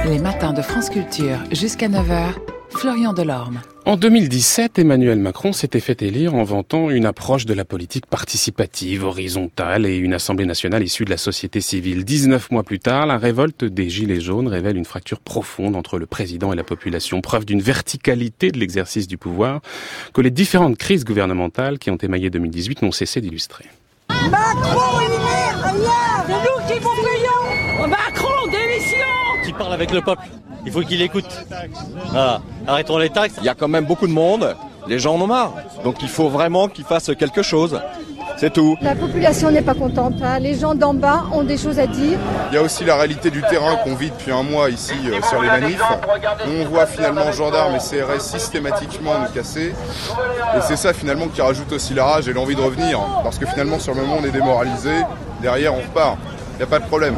Les matins de France Culture jusqu'à 9h, Florian Delorme. En 2017, Emmanuel Macron s'était fait élire en vantant une approche de la politique participative, horizontale et une Assemblée nationale issue de la société civile. 19 mois plus tard, la révolte des Gilets jaunes révèle une fracture profonde entre le président et la population, preuve d'une verticalité de l'exercice du pouvoir que les différentes crises gouvernementales qui ont émaillé 2018 n'ont cessé d'illustrer. Macron, il est rien. C'est nous qui vous payons. Macron, démission. Qui parle avec le peuple, il faut qu'il écoute. Voilà. Arrêtons les taxes. Il y a quand même beaucoup de monde, les gens en ont marre. Donc il faut vraiment qu'ils fassent quelque chose. C'est tout. La population n'est pas contente, hein. Les gens d'en bas ont des choses à dire. Il y a aussi la réalité du terrain qu'on vit depuis un mois ici sur les manifs. On voit finalement gendarmes et CRS systématiquement nous casser. Et c'est ça finalement qui rajoute aussi la rage et l'envie de revenir. Parce que finalement sur le moment on est démoralisé, derrière on repart. Il n'y a pas de problème.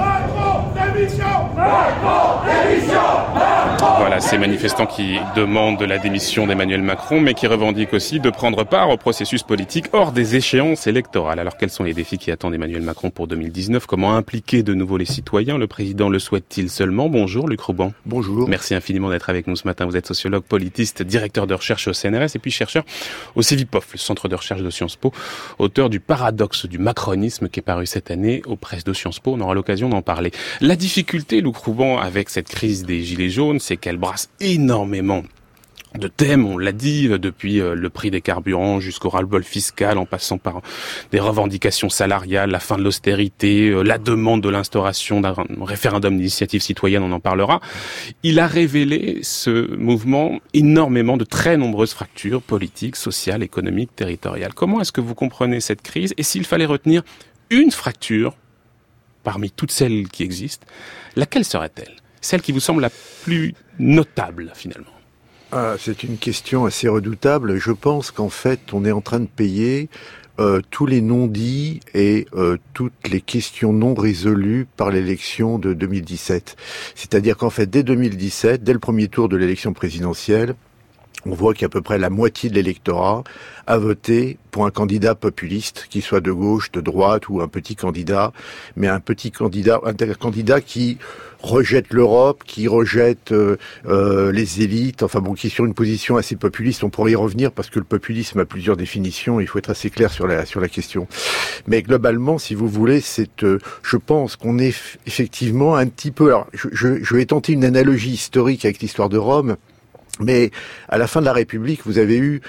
Voilà, ces manifestants qui demandent la démission d'Emmanuel Macron, mais qui revendiquent aussi de prendre part au processus politique hors des échéances électorales. Alors quels sont les défis qui attendent Emmanuel Macron pour 2019 ? Comment impliquer de nouveau les citoyens ? Le président le souhaite-t-il seulement ? Bonjour Luc Rouban. Bonjour. Merci infiniment d'être avec nous ce matin. Vous êtes sociologue, politiste, directeur de recherche au CNRS et puis chercheur au CEVIPOF, le centre de recherche de Sciences Po, auteur du paradoxe du macronisme qui est paru cette année aux presses de Sciences Po. On aura l'occasion d'en parler. La difficulté, Luc Rouban, avec cette crise des Gilets jaunes, c'est qu'elle brasse énormément de thèmes, on l'a dit, depuis le prix des carburants jusqu'au ras-le-bol fiscal, en passant par des revendications salariales, la fin de l'austérité, la demande de l'instauration d'un référendum d'initiative citoyenne, on en parlera. Il a révélé, ce mouvement, énormément de très nombreuses fractures politiques, sociales, économiques, territoriales. Comment est-ce que vous comprenez cette crise ? Et s'il fallait retenir une fracture parmi toutes celles qui existent, laquelle serait-elle ? Celle qui vous semble la plus notable, finalement ? C'est une question assez redoutable. Je pense qu'en fait, on est en train de payer tous les non-dits et toutes les questions non résolues par l'élection de 2017. C'est-à-dire qu'en fait, dès 2017, dès le premier tour de l'élection présidentielle, on voit qu'à peu près la moitié de l'électorat a voté pour un candidat populiste, qu'il soit de gauche, de droite ou un petit candidat, mais un candidat qui rejette l'Europe, qui rejette les élites, enfin bon, qui est sur une position assez populiste. On pourrait y revenir parce que le populisme a plusieurs définitions, il faut être assez clair sur la question. Mais globalement, si vous voulez, je pense qu'on est effectivement un petit peu... Alors, je vais tenter une analogie historique avec l'histoire de Rome. Mais à la fin de la République, vous avez eu,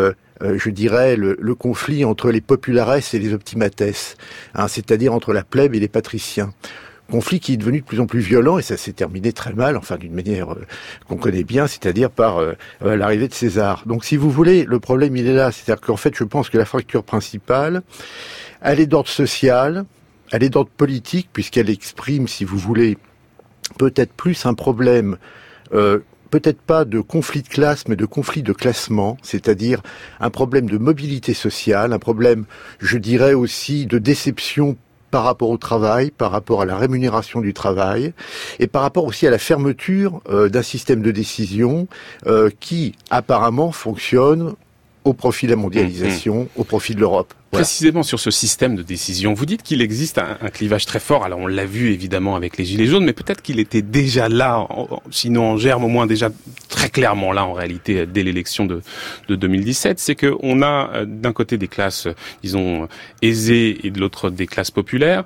je dirais, le conflit entre les populares et les optimates, hein, c'est-à-dire entre la plèbe et les patriciens. Conflit qui est devenu de plus en plus violent et ça s'est terminé très mal, enfin d'une manière qu'on connaît bien, c'est-à-dire par l'arrivée de César. Donc si vous voulez, le problème il est là, c'est-à-dire qu'en fait je pense que la fracture principale, elle est d'ordre social, elle est d'ordre politique puisqu'elle exprime, si vous voulez, peut-être plus un problème peut-être pas de conflit de classe, mais de conflit de classement, c'est-à-dire un problème de mobilité sociale, un problème, je dirais aussi, de déception par rapport au travail, par rapport à la rémunération du travail, et par rapport aussi à la fermeture d'un système de décision qui, apparemment, fonctionne au profit de la mondialisation, au profit de l'Europe. Voilà. Précisément sur ce système de décision, vous dites qu'il existe un clivage très fort. Alors on l'a vu évidemment avec les Gilets jaunes, mais peut-être qu'il était déjà là, sinon en germe, au moins déjà très clairement là en réalité dès l'élection de 2017. C'est que on a d'un côté des classes, disons aisées, et de l'autre des classes populaires,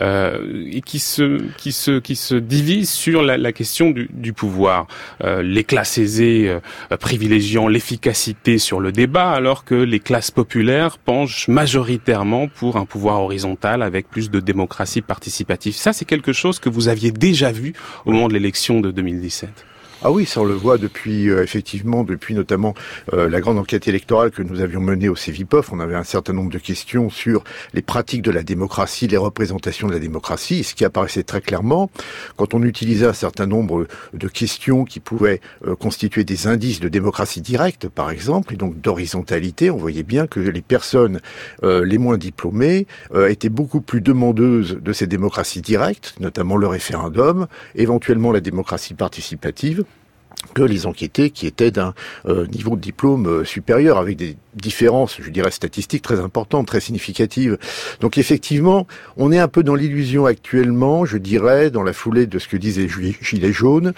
et qui se divisent sur la question du pouvoir. Les classes aisées privilégiant l'efficacité sur le débat, alors que les classes populaires penchent majoritairement pour un pouvoir horizontal avec plus de démocratie participative. Ça, c'est quelque chose que vous aviez déjà vu au moment de l'élection de 2017. Ah oui, ça on le voit depuis, effectivement, depuis notamment la grande enquête électorale que nous avions menée au CEVIPOF. On avait un certain nombre de questions sur les pratiques de la démocratie, les représentations de la démocratie. Et ce qui apparaissait très clairement, quand on utilisait un certain nombre de questions qui pouvaient constituer des indices de démocratie directe, par exemple, et donc d'horizontalité, on voyait bien que les personnes les moins diplômées étaient beaucoup plus demandeuses de ces démocraties directes, notamment le référendum, éventuellement la démocratie participative. que les enquêtés qui étaient d'un niveau de diplôme supérieur, avec des différences, je dirais, statistiques très importantes, très significatives. Donc effectivement, on est un peu dans l'illusion actuellement, je dirais, dans la foulée de ce que disaient les Gilets jaunes,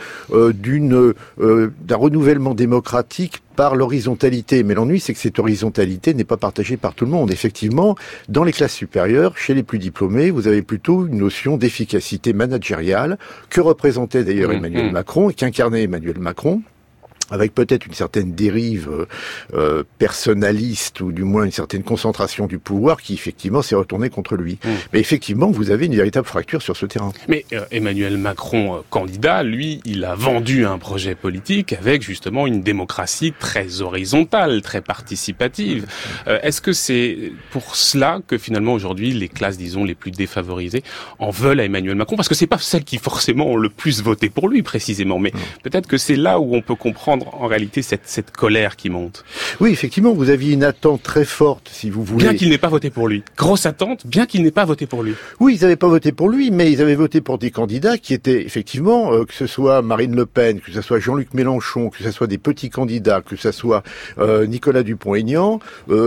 d'un renouvellement démocratique par l'horizontalité. Mais l'ennui, c'est que cette horizontalité n'est pas partagée par tout le monde. Effectivement, dans les classes supérieures, chez les plus diplômés, vous avez plutôt une notion d'efficacité managériale que représentait d'ailleurs Emmanuel Macron et qu'incarnait Emmanuel Macron, avec peut-être une certaine dérive personnaliste ou du moins une certaine concentration du pouvoir qui effectivement s'est retournée contre lui. Mais effectivement, vous avez une véritable fracture sur ce terrain. Mais Emmanuel Macron, candidat, lui, il a vendu un projet politique avec justement une démocratie très horizontale, très participative. Est-ce que c'est pour cela que finalement aujourd'hui les classes, disons, les plus défavorisées en veulent à Emmanuel Macron? Parce que c'est pas celles qui forcément ont le plus voté pour lui précisément, mais peut-être que c'est là où on peut comprendre en réalité cette colère qui monte. Oui, effectivement, vous aviez une attente très forte, si vous voulez. Bien qu'il n'ait pas voté pour lui. Grosse attente, bien qu'il n'ait pas voté pour lui. Oui, ils n'avaient pas voté pour lui, mais ils avaient voté pour des candidats qui étaient effectivement, que ce soit Marine Le Pen, que ce soit Jean-Luc Mélenchon, que ce soit des petits candidats, que ce soit Nicolas Dupont-Aignan,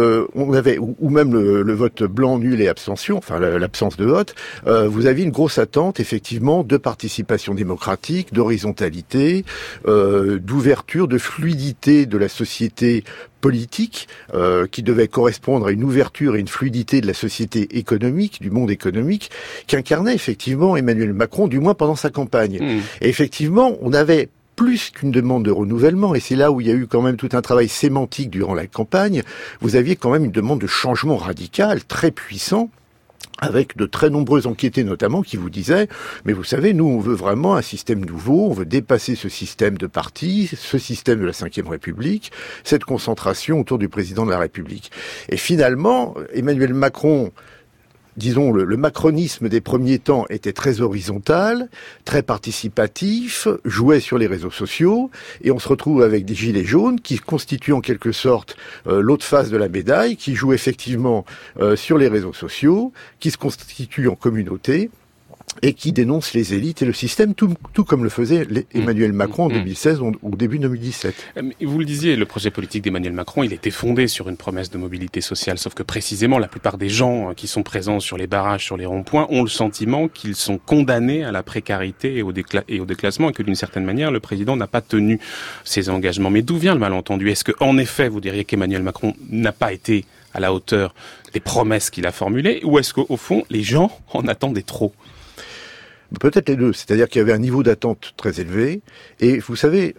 on avait ou même le vote blanc, nul et abstention, enfin l'absence de vote. Vous aviez une grosse attente, effectivement, de participation démocratique, d'horizontalité, d'ouverture, de fluidité de la société politique, qui devait correspondre à une ouverture et une fluidité de la société économique, du monde économique, qu'incarnait effectivement Emmanuel Macron, du moins pendant sa campagne. Et effectivement, on avait plus qu'une demande de renouvellement, et c'est là où il y a eu quand même tout un travail sémantique durant la campagne, vous aviez quand même une demande de changement radical, très puissant, avec de très nombreux enquêtés notamment qui vous disaient « Mais vous savez, nous, on veut vraiment un système nouveau, on veut dépasser ce système de partis, ce système de la Ve République, cette concentration autour du président de la République. » Et finalement, Emmanuel Macron, disons, le macronisme des premiers temps était très horizontal, très participatif, jouait sur les réseaux sociaux, et on se retrouve avec des gilets jaunes qui constituent en quelque sorte l'autre face de la médaille, qui jouent effectivement sur les réseaux sociaux, qui se constituent en communauté, et qui dénonce les élites et le système, tout comme le faisait Emmanuel Macron en 2016 ou au début 2017. Vous le disiez, le projet politique d'Emmanuel Macron, il était fondé sur une promesse de mobilité sociale, sauf que précisément, la plupart des gens qui sont présents sur les barrages, sur les ronds-points, ont le sentiment qu'ils sont condamnés à la précarité et au déclassement, et que d'une certaine manière, le président n'a pas tenu ses engagements. Mais d'où vient le malentendu? Est-ce que, en effet, vous diriez qu'Emmanuel Macron n'a pas été à la hauteur des promesses qu'il a formulées, ou est-ce qu'au fond, les gens en attendaient trop? Peut-être les deux, c'est-à-dire qu'il y avait un niveau d'attente très élevé, et vous savez,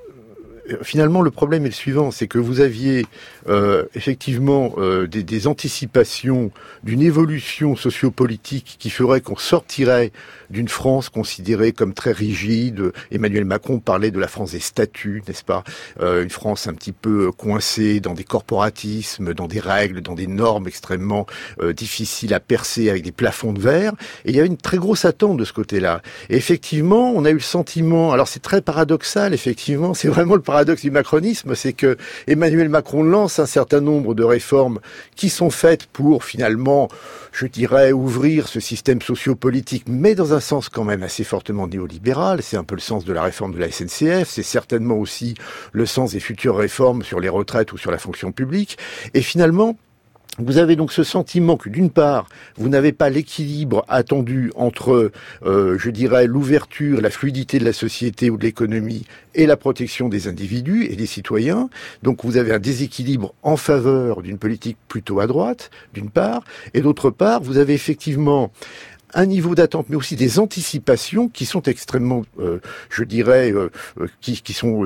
finalement le problème est le suivant, c'est que vous aviez effectivement des anticipations d'une évolution sociopolitique qui ferait qu'on sortirait d'une France considérée comme très rigide. Emmanuel Macron parlait de la France des statuts, n'est-ce pas? Une France un petit peu coincée dans des corporatismes, dans des règles, dans des normes extrêmement difficiles à percer avec des plafonds de verre. Et il y avait une très grosse attente de ce côté-là. Et effectivement, on a eu le sentiment, alors c'est très paradoxal, effectivement, c'est vraiment le paradoxe du macronisme, c'est que Emmanuel Macron lance un certain nombre de réformes qui sont faites pour finalement, je dirais, ouvrir ce système sociopolitique, mais dans un sens quand même assez fortement néolibéral. C'est un peu le sens de la réforme de la SNCF, c'est certainement aussi le sens des futures réformes sur les retraites ou sur la fonction publique. Et finalement, vous avez donc ce sentiment que d'une part, vous n'avez pas l'équilibre attendu entre, je dirais, l'ouverture, la fluidité de la société ou de l'économie et la protection des individus et des citoyens. Donc vous avez un déséquilibre en faveur d'une politique plutôt à droite, d'une part, et d'autre part, vous avez effectivement un niveau d'attente, mais aussi des anticipations qui sont extrêmement, je dirais, qui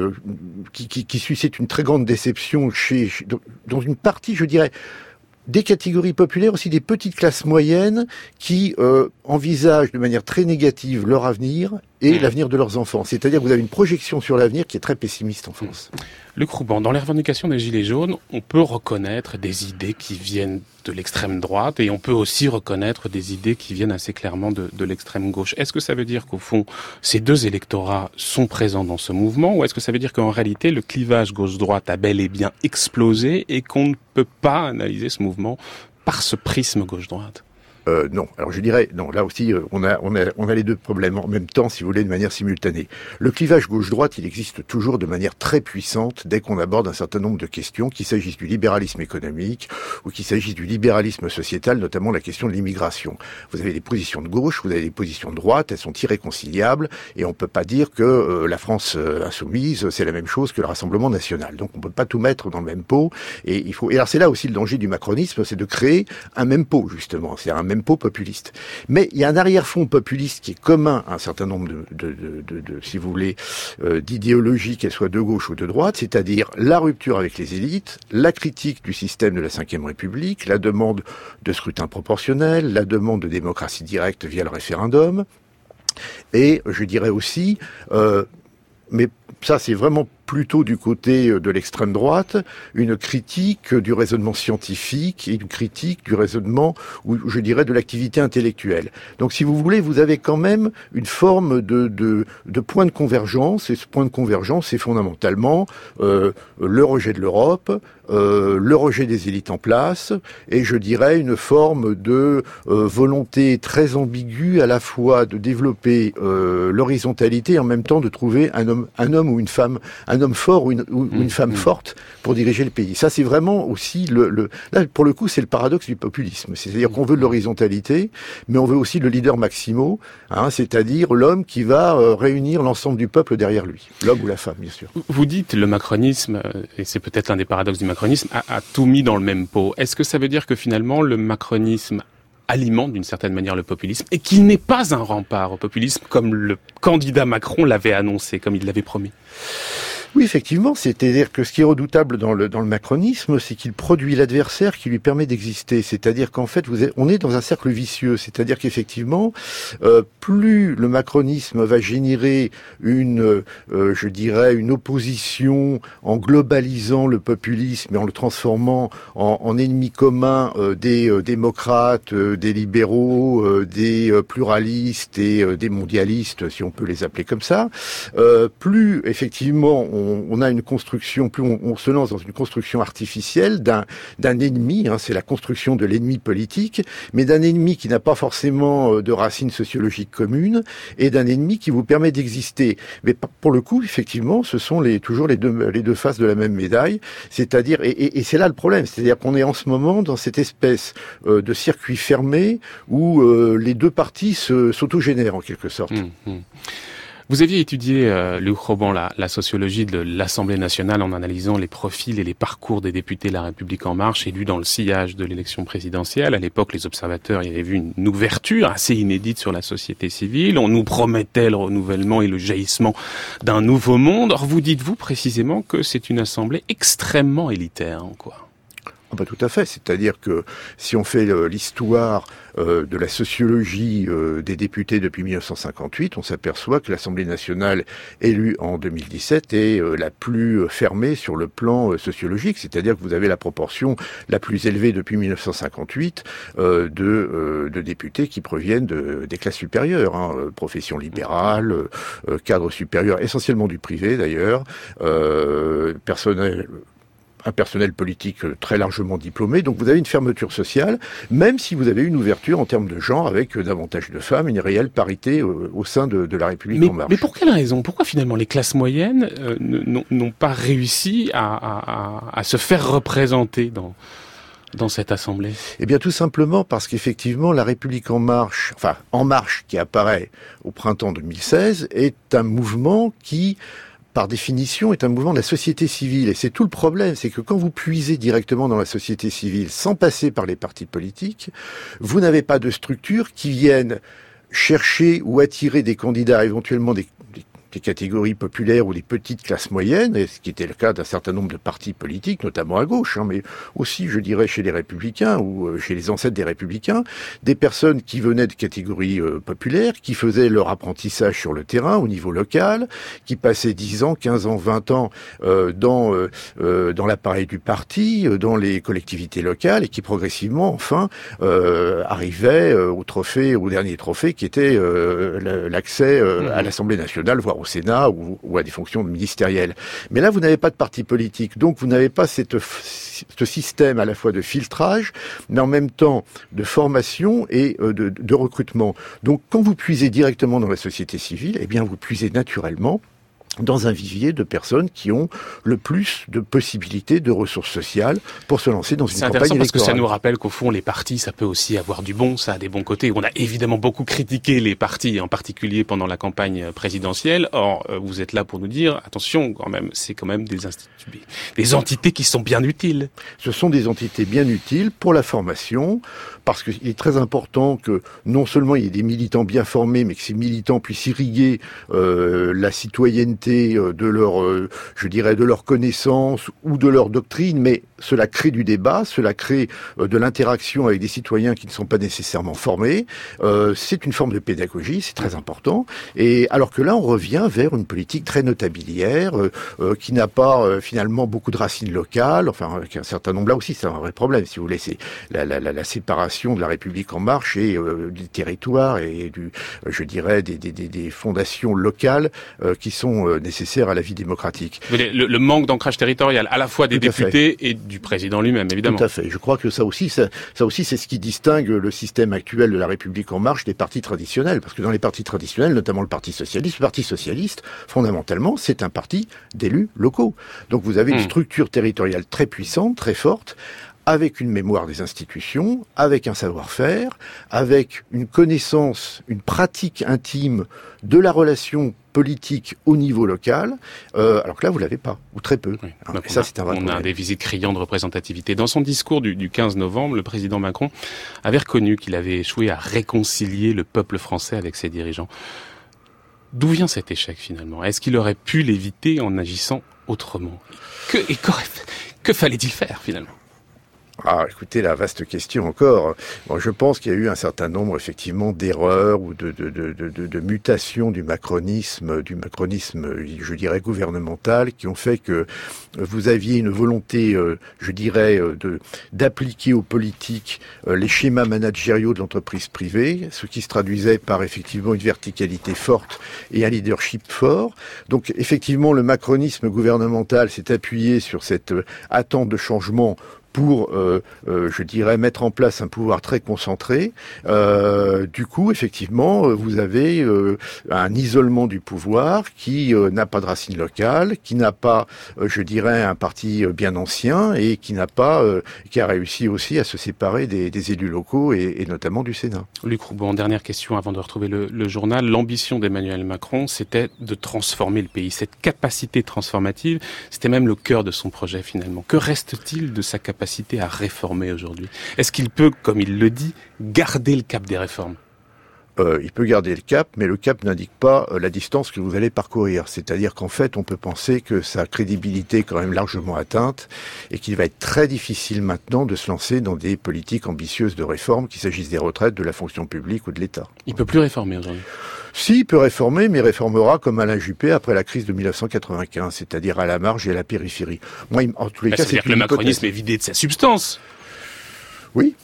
suscitent une très grande déception dans une partie, je dirais, des catégories populaires, aussi des petites classes moyennes qui envisagent de manière très négative leur avenir et l'avenir de leurs enfants. C'est-à-dire que vous avez une projection sur l'avenir qui est très pessimiste en France. Luc Rouban, dans les revendications des Gilets jaunes, on peut reconnaître des idées qui viennent de l'extrême droite et on peut aussi reconnaître des idées qui viennent assez clairement de l'extrême gauche. Est-ce que ça veut dire qu'au fond, ces deux électorats sont présents dans ce mouvement, ou est-ce que ça veut dire qu'en réalité, le clivage gauche-droite a bel et bien explosé et qu'on ne peut pas analyser ce mouvement par ce prisme gauche-droite? Non. Alors je dirais, non, là aussi, on a les deux problèmes en même temps, si vous voulez, de manière simultanée. Le clivage gauche-droite, il existe toujours de manière très puissante dès qu'on aborde un certain nombre de questions, qu'il s'agisse du libéralisme économique ou qu'il s'agisse du libéralisme sociétal, notamment la question de l'immigration. Vous avez des positions de gauche, vous avez des positions de droite, elles sont irréconciliables, et on peut pas dire que la France insoumise, c'est la même chose que le Rassemblement national. Donc on peut pas tout mettre dans le même pot, et il faut. Et alors c'est là aussi le danger du macronisme, c'est de créer un même pot, justement, c'est un même pot populiste. Mais il y a un arrière-fond populiste qui est commun à un certain nombre de si vous voulez, d'idéologies, qu'elles soient de gauche ou de droite, c'est-à-dire la rupture avec les élites, la critique du système de la Ve République, la demande de scrutin proportionnel, la demande de démocratie directe via le référendum, et je dirais aussi, mais ça c'est vraiment plutôt du côté de l'extrême droite, une critique du raisonnement scientifique et une critique du raisonnement, ou je dirais de l'activité intellectuelle. Donc si vous voulez, vous avez quand même une forme de point de convergence, et ce point de convergence, c'est fondamentalement le rejet de l'Europe, le rejet des élites en place, et je dirais une forme de volonté très ambiguë à la fois de développer l'horizontalité et en même temps de trouver un homme ou une femme, un homme fort ou une femme forte pour diriger le pays. Ça, c'est vraiment aussi là, pour le coup, c'est le paradoxe du populisme. C'est-à-dire qu'on veut de l'horizontalité, mais on veut aussi le leader maximo, c'est-à-dire l'homme qui va réunir l'ensemble du peuple derrière lui. L'homme ou la femme, bien sûr. Vous dites le macronisme, et c'est peut-être l'un des paradoxes du macronisme, a tout mis dans le même pot. Est-ce que ça veut dire que finalement, le macronisme alimente d'une certaine manière le populisme et qu'il n'est pas un rempart au populisme comme le candidat Macron l'avait annoncé, comme il l'avait promis? Oui, effectivement, c'est-à-dire que ce qui est redoutable dans le macronisme, c'est qu'il produit l'adversaire qui lui permet d'exister. C'est-à-dire qu'en fait, on est dans un cercle vicieux. C'est-à-dire qu'effectivement, plus le macronisme va générer je dirais, une opposition en globalisant le populisme et en le transformant en ennemi commun des démocrates, des libéraux, des pluralistes et des mondialistes, si on peut les appeler comme ça, plus effectivement on a une construction, plus on se lance dans une construction artificielle d'un ennemi, c'est la construction de l'ennemi politique, mais d'un ennemi qui n'a pas forcément de racines sociologiques communes, et d'un ennemi qui vous permet d'exister. Mais pour le coup, effectivement, ce sont toujours les deux faces de la même médaille, c'est-à-dire, et c'est là le problème, c'est-à-dire qu'on est en ce moment dans cette espèce de circuit fermé où les deux parties s'autogénèrent en quelque sorte. Vous aviez étudié, Luc Robant, la sociologie de l'Assemblée nationale en analysant les profils et les parcours des députés de La République En Marche élus dans le sillage de l'élection présidentielle. À l'époque, les observateurs y avaient vu une ouverture assez inédite sur la société civile. On nous promettait le renouvellement et le jaillissement d'un nouveau monde. Or, vous dites-vous précisément que c'est une assemblée extrêmement élitaire, en quoi ? Tout à fait. C'est-à-dire que si on fait l'histoire de la sociologie des députés depuis 1958, on s'aperçoit que l'Assemblée nationale élue en 2017 est la plus fermée sur le plan sociologique. C'est-à-dire que vous avez la proportion la plus élevée depuis 1958 de députés qui proviennent des classes supérieures, profession libérale, cadre supérieur, essentiellement du privé d'ailleurs, un personnel politique très largement diplômé, donc vous avez une fermeture sociale, même si vous avez une ouverture en termes de genre avec davantage de femmes, une réelle parité au sein de La République En Marche. Mais pour quelle raison ? Pourquoi finalement les classes moyennes n'ont pas réussi à se faire représenter dans cette assemblée ? Eh bien, tout simplement parce qu'effectivement, La République En Marche, En Marche, qui apparaît au printemps 2016, est un mouvement qui, par définition, est un mouvement de la société civile. Et c'est tout le problème, c'est que quand vous puisez directement dans la société civile, sans passer par les partis politiques, vous n'avez pas de structure qui viennent chercher ou attirer des candidats, éventuellement des catégories populaires ou des petites classes moyennes, et ce qui était le cas d'un certain nombre de partis politiques, notamment à gauche, mais aussi, je dirais, chez les Républicains ou chez les ancêtres des Républicains, des personnes qui venaient de catégories populaires, qui faisaient leur apprentissage sur le terrain, au niveau local, qui passaient 10 ans, 15 ans, 20 ans dans l'appareil du parti, dans les collectivités locales, et qui progressivement, enfin, arrivaient au dernier trophée, qui était l'accès à l'Assemblée nationale, voire au Sénat ou à des fonctions ministérielles. Mais là, vous n'avez pas de parti politique, donc vous n'avez pas ce système à la fois de filtrage, mais en même temps de formation et de recrutement. Donc, quand vous puisez directement dans la société civile, eh bien, vous puisez naturellement dans un vivier de personnes qui ont le plus de possibilités de ressources sociales pour se lancer dans une campagne électorale. C'est intéressant parce que ça nous rappelle qu'au fond, les partis, ça peut aussi avoir du bon, ça a des bons côtés. On a évidemment beaucoup critiqué les partis, en particulier pendant la campagne présidentielle. Or, vous êtes là pour nous dire, attention, quand même, c'est quand même des entités qui sont bien utiles. Ce sont des entités bien utiles pour la formation, parce qu'il est très important que non seulement il y ait des militants bien formés, mais que ces militants puissent irriguer la citoyenneté de leur connaissance ou de leur doctrine, mais cela crée du débat, cela crée de l'interaction avec des citoyens qui ne sont pas nécessairement formés. C'est une forme de pédagogie, c'est très important. Et alors que là, on revient vers une politique très notabilière, qui n'a pas finalement beaucoup de racines locales. Enfin, un certain nombre, là aussi, c'est un vrai problème, si vous voulez. C'est la séparation de la République en marche et du territoire et des fondations locales qui sont nécessaires à la vie démocratique. Le manque d'ancrage territorial, à la fois des députés et du président lui-même, évidemment. Tout à fait. Je crois que ça aussi, c'est ce qui distingue le système actuel de la République en marche des partis traditionnels. Parce que dans les partis traditionnels, notamment le Parti socialiste, fondamentalement, c'est un parti d'élus locaux. Donc vous avez une structure territoriale très puissante, très forte, avec une mémoire des institutions, avec un savoir-faire, avec une connaissance, une pratique intime de la relation politique au niveau local, alors que là, vous l'avez pas, ou très peu. Oui. Et ça, c'est un vrai problème. On a des visites criantes de représentativité. Dans son discours du 15 novembre, le président Macron avait reconnu qu'il avait échoué à réconcilier le peuple français avec ses dirigeants. D'où vient cet échec, finalement? Est-ce qu'il aurait pu l'éviter en agissant autrement? Que fallait-il faire, finalement? Ah, écoutez, la vaste question encore. Bon, je pense qu'il y a eu un certain nombre, effectivement, d'erreurs ou de mutations du macronisme, je dirais, gouvernemental, qui ont fait que vous aviez une volonté, d'appliquer aux politiques les schémas managériaux de l'entreprise privée, ce qui se traduisait par, effectivement, une verticalité forte et un leadership fort. Donc, effectivement, le macronisme gouvernemental s'est appuyé sur cette attente de changement pour, mettre en place un pouvoir très concentré. Du coup, effectivement, vous avez un isolement du pouvoir qui n'a pas de racines locales, qui n'a pas, un parti bien ancien et qui a réussi aussi à se séparer des élus locaux et notamment du Sénat. Luc Rouban, dernière question avant de retrouver le journal. L'ambition d'Emmanuel Macron, c'était de transformer le pays. Cette capacité transformative, c'était même le cœur de son projet finalement. Que reste-t-il de sa capacité à réformer aujourd'hui? Est-ce qu'il peut, comme il le dit, garder le cap des réformes? Il peut garder le cap, mais le cap n'indique pas la distance que vous allez parcourir. C'est-à-dire qu'en fait, on peut penser que sa crédibilité est quand même largement atteinte et qu'il va être très difficile maintenant de se lancer dans des politiques ambitieuses de réforme, qu'il s'agisse des retraites, de la fonction publique ou de l'État. Il peut plus réformer aujourd'hui? Si, il peut réformer, mais réformera comme Alain Juppé après la crise de 1995, c'est-à-dire à la marge et à la périphérie. Moi, en tous les cas, c'est-à-dire que le macronisme est vidé de sa substance. Oui.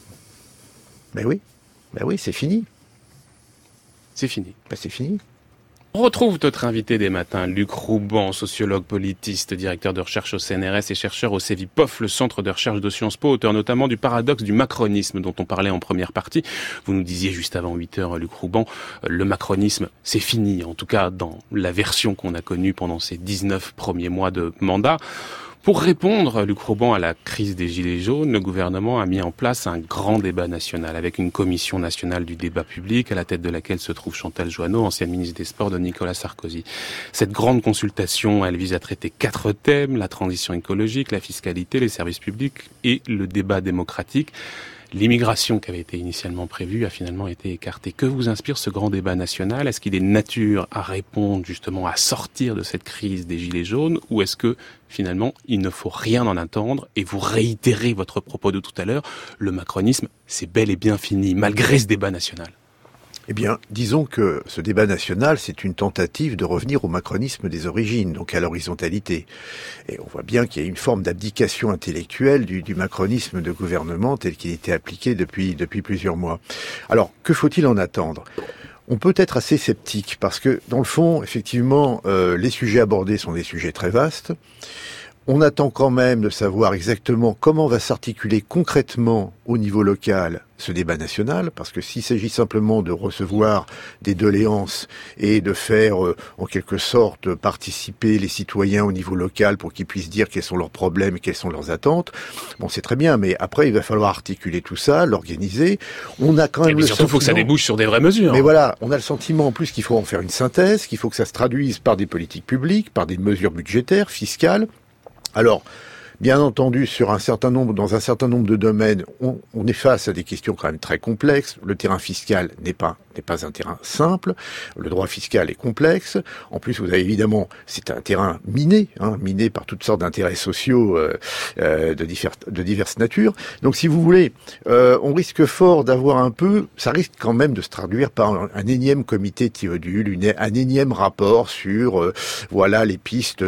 Ben oui, c'est fini. C'est fini. C'est fini. On retrouve notre invité des matins, Luc Rouban, sociologue politiste, directeur de recherche au CNRS et chercheur au CEVIPOF, le centre de recherche de Sciences Po, auteur notamment du paradoxe du macronisme dont on parlait en première partie. Vous nous disiez juste avant 8h, Luc Rouban, le macronisme, c'est fini, en tout cas dans la version qu'on a connue pendant ces 19 premiers mois de mandat. Pour répondre, Luc Rouban, à la crise des Gilets jaunes, le gouvernement a mis en place un grand débat national avec une commission nationale du débat public à la tête de laquelle se trouve Chantal Joanneau, ancienne ministre des Sports de Nicolas Sarkozy. Cette grande consultation, elle vise à traiter 4 thèmes, la transition écologique, la fiscalité, les services publics et le débat démocratique. L'immigration qui avait été initialement prévue a finalement été écartée. Que vous inspire ce grand débat national? Est-ce qu'il est nature à répondre justement à sortir de cette crise des Gilets jaunes, ou est-ce que finalement il ne faut rien en attendre et vous réitérez votre propos de tout à l'heure, le macronisme c'est bel et bien fini malgré ce débat national? Eh bien, disons que ce débat national, c'est une tentative de revenir au macronisme des origines, donc à l'horizontalité. Et on voit bien qu'il y a une forme d'abdication intellectuelle du macronisme de gouvernement tel qu'il était appliqué depuis plusieurs mois. Alors, que faut-il en attendre ? on peut être assez sceptique parce que, dans le fond, effectivement, les sujets abordés sont des sujets très vastes. On attend quand même de savoir exactement comment va s'articuler concrètement au niveau local ce débat national, parce que s'il s'agit simplement de recevoir des doléances et de faire en quelque sorte participer les citoyens au niveau local pour qu'ils puissent dire quels sont leurs problèmes et quelles sont leurs attentes, bon c'est très bien, mais après il va falloir articuler tout ça, l'organiser. On a quand même surtout il faut que ça débouche sur des vraies mesures. Mais voilà, on a le sentiment en plus qu'il faut en faire une synthèse, qu'il faut que ça se traduise par des politiques publiques, par des mesures budgétaires, fiscales. Alors, bien entendu, dans un certain nombre de domaines, on est face à des questions quand même très complexes. Le terrain fiscal n'est pas un terrain simple. Le droit fiscal est complexe. En plus, vous avez évidemment, c'est un terrain miné par toutes sortes d'intérêts sociaux de diverses natures. Donc, si vous voulez, on risque fort d'avoir ça risque quand même de se traduire par un énième comité Théodule, un énième rapport sur, voilà, les pistes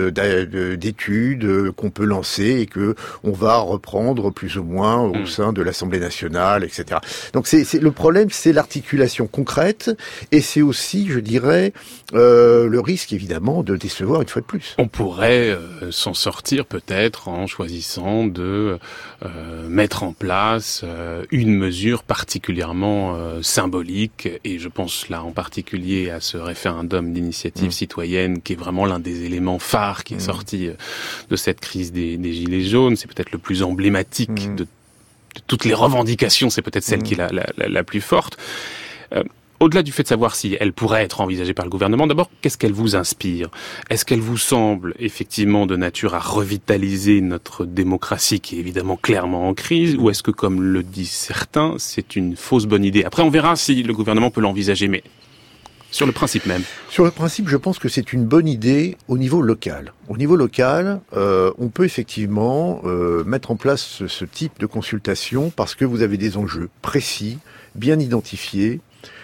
d'études qu'on peut lancer et que on va reprendre plus ou moins au sein de l'Assemblée nationale, etc. Donc, le problème, c'est l'articulation concrète. Et c'est aussi, je dirais, le risque, évidemment, de décevoir une fois de plus. On pourrait s'en sortir peut-être en choisissant de mettre en place une mesure particulièrement symbolique, et je pense là en particulier à ce référendum d'initiative citoyenne qui est vraiment l'un des éléments phares qui est sorti de cette crise des Gilets jaunes. C'est peut-être le plus emblématique de toutes les revendications, c'est peut-être celle qui est la plus forte. Au-delà du fait de savoir si elle pourrait être envisagée par le gouvernement, d'abord, qu'est-ce qu'elle vous inspire ? Est-ce qu'elle vous semble effectivement de nature à revitaliser notre démocratie qui est évidemment clairement en crise, ou est-ce que, comme le disent certains, c'est une fausse bonne idée ? Après, on verra si le gouvernement peut l'envisager, mais sur le principe même. Sur le principe, je pense que c'est une bonne idée au niveau local. Au niveau local, on peut effectivement mettre en place ce type de consultation parce que vous avez des enjeux précis, bien identifiés,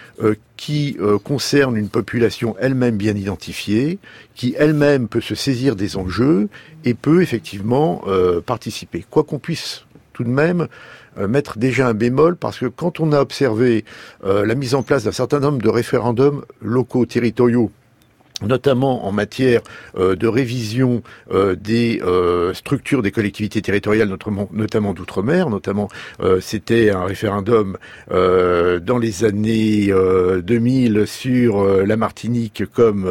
qui concerne une population elle-même bien identifiée, qui elle-même peut se saisir des enjeux et peut effectivement participer. Quoi qu'on puisse tout de même mettre déjà un bémol, parce que quand on a observé la mise en place d'un certain nombre de référendums locaux, territoriaux, notamment en matière de révision des structures des collectivités territoriales, notamment d'outre-mer, c'était un référendum dans les années 2000 sur la Martinique comme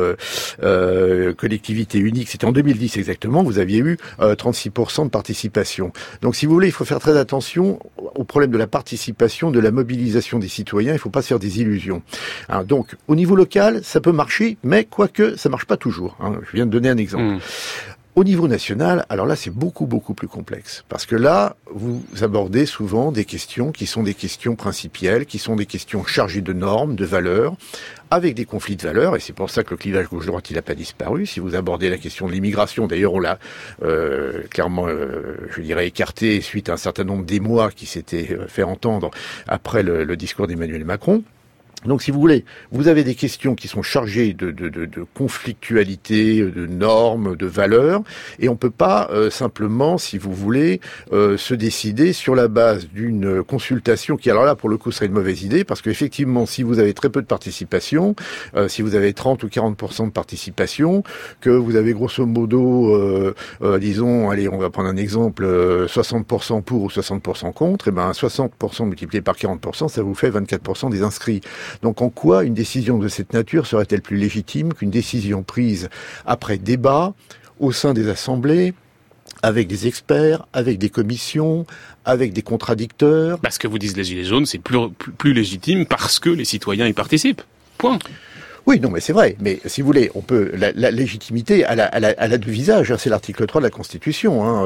collectivité unique. C'était en 2010 exactement, vous aviez eu 36% de participation. Donc si vous voulez, il faut faire très attention au problème de la participation, de la mobilisation des citoyens, il ne faut pas se faire des illusions. Donc au niveau local, ça peut marcher, mais quoique ça marche pas toujours. Je viens de donner un exemple. Au niveau national, alors là, c'est beaucoup plus complexe. Parce que là, vous abordez souvent des questions qui sont des questions principielles, qui sont des questions chargées de normes, de valeurs, avec des conflits de valeurs, et c'est pour ça que le clivage gauche-droite, il n'a pas disparu. Si vous abordez la question de l'immigration, d'ailleurs, on l'a clairement, je dirais, écarté suite à un certain nombre d'émois qui s'étaient fait entendre après le discours d'Emmanuel Macron. Donc, si vous voulez, vous avez des questions qui sont chargées de conflictualité, de normes, de valeurs, et on peut pas simplement, si vous voulez, se décider sur la base d'une consultation qui, alors là, pour le coup, serait une mauvaise idée, parce qu'effectivement, si vous avez très peu de participation, si vous avez 30 ou 40% de participation, que vous avez grosso modo, disons, allez, on va prendre un exemple, 60% pour ou 60% contre, et ben 60% multiplié par 40%, ça vous fait 24% des inscrits. Donc en quoi une décision de cette nature serait-elle plus légitime qu'une décision prise après débat au sein des assemblées, avec des experts, avec des commissions, avec des contradicteurs ? Parce que vous disent les Gilets jaunes, c'est plus légitime parce que les citoyens y participent. Point. Oui, non, mais c'est vrai. Mais si vous voulez, on peut la légitimité, elle a deux visages. C'est l'article 3 de la Constitution.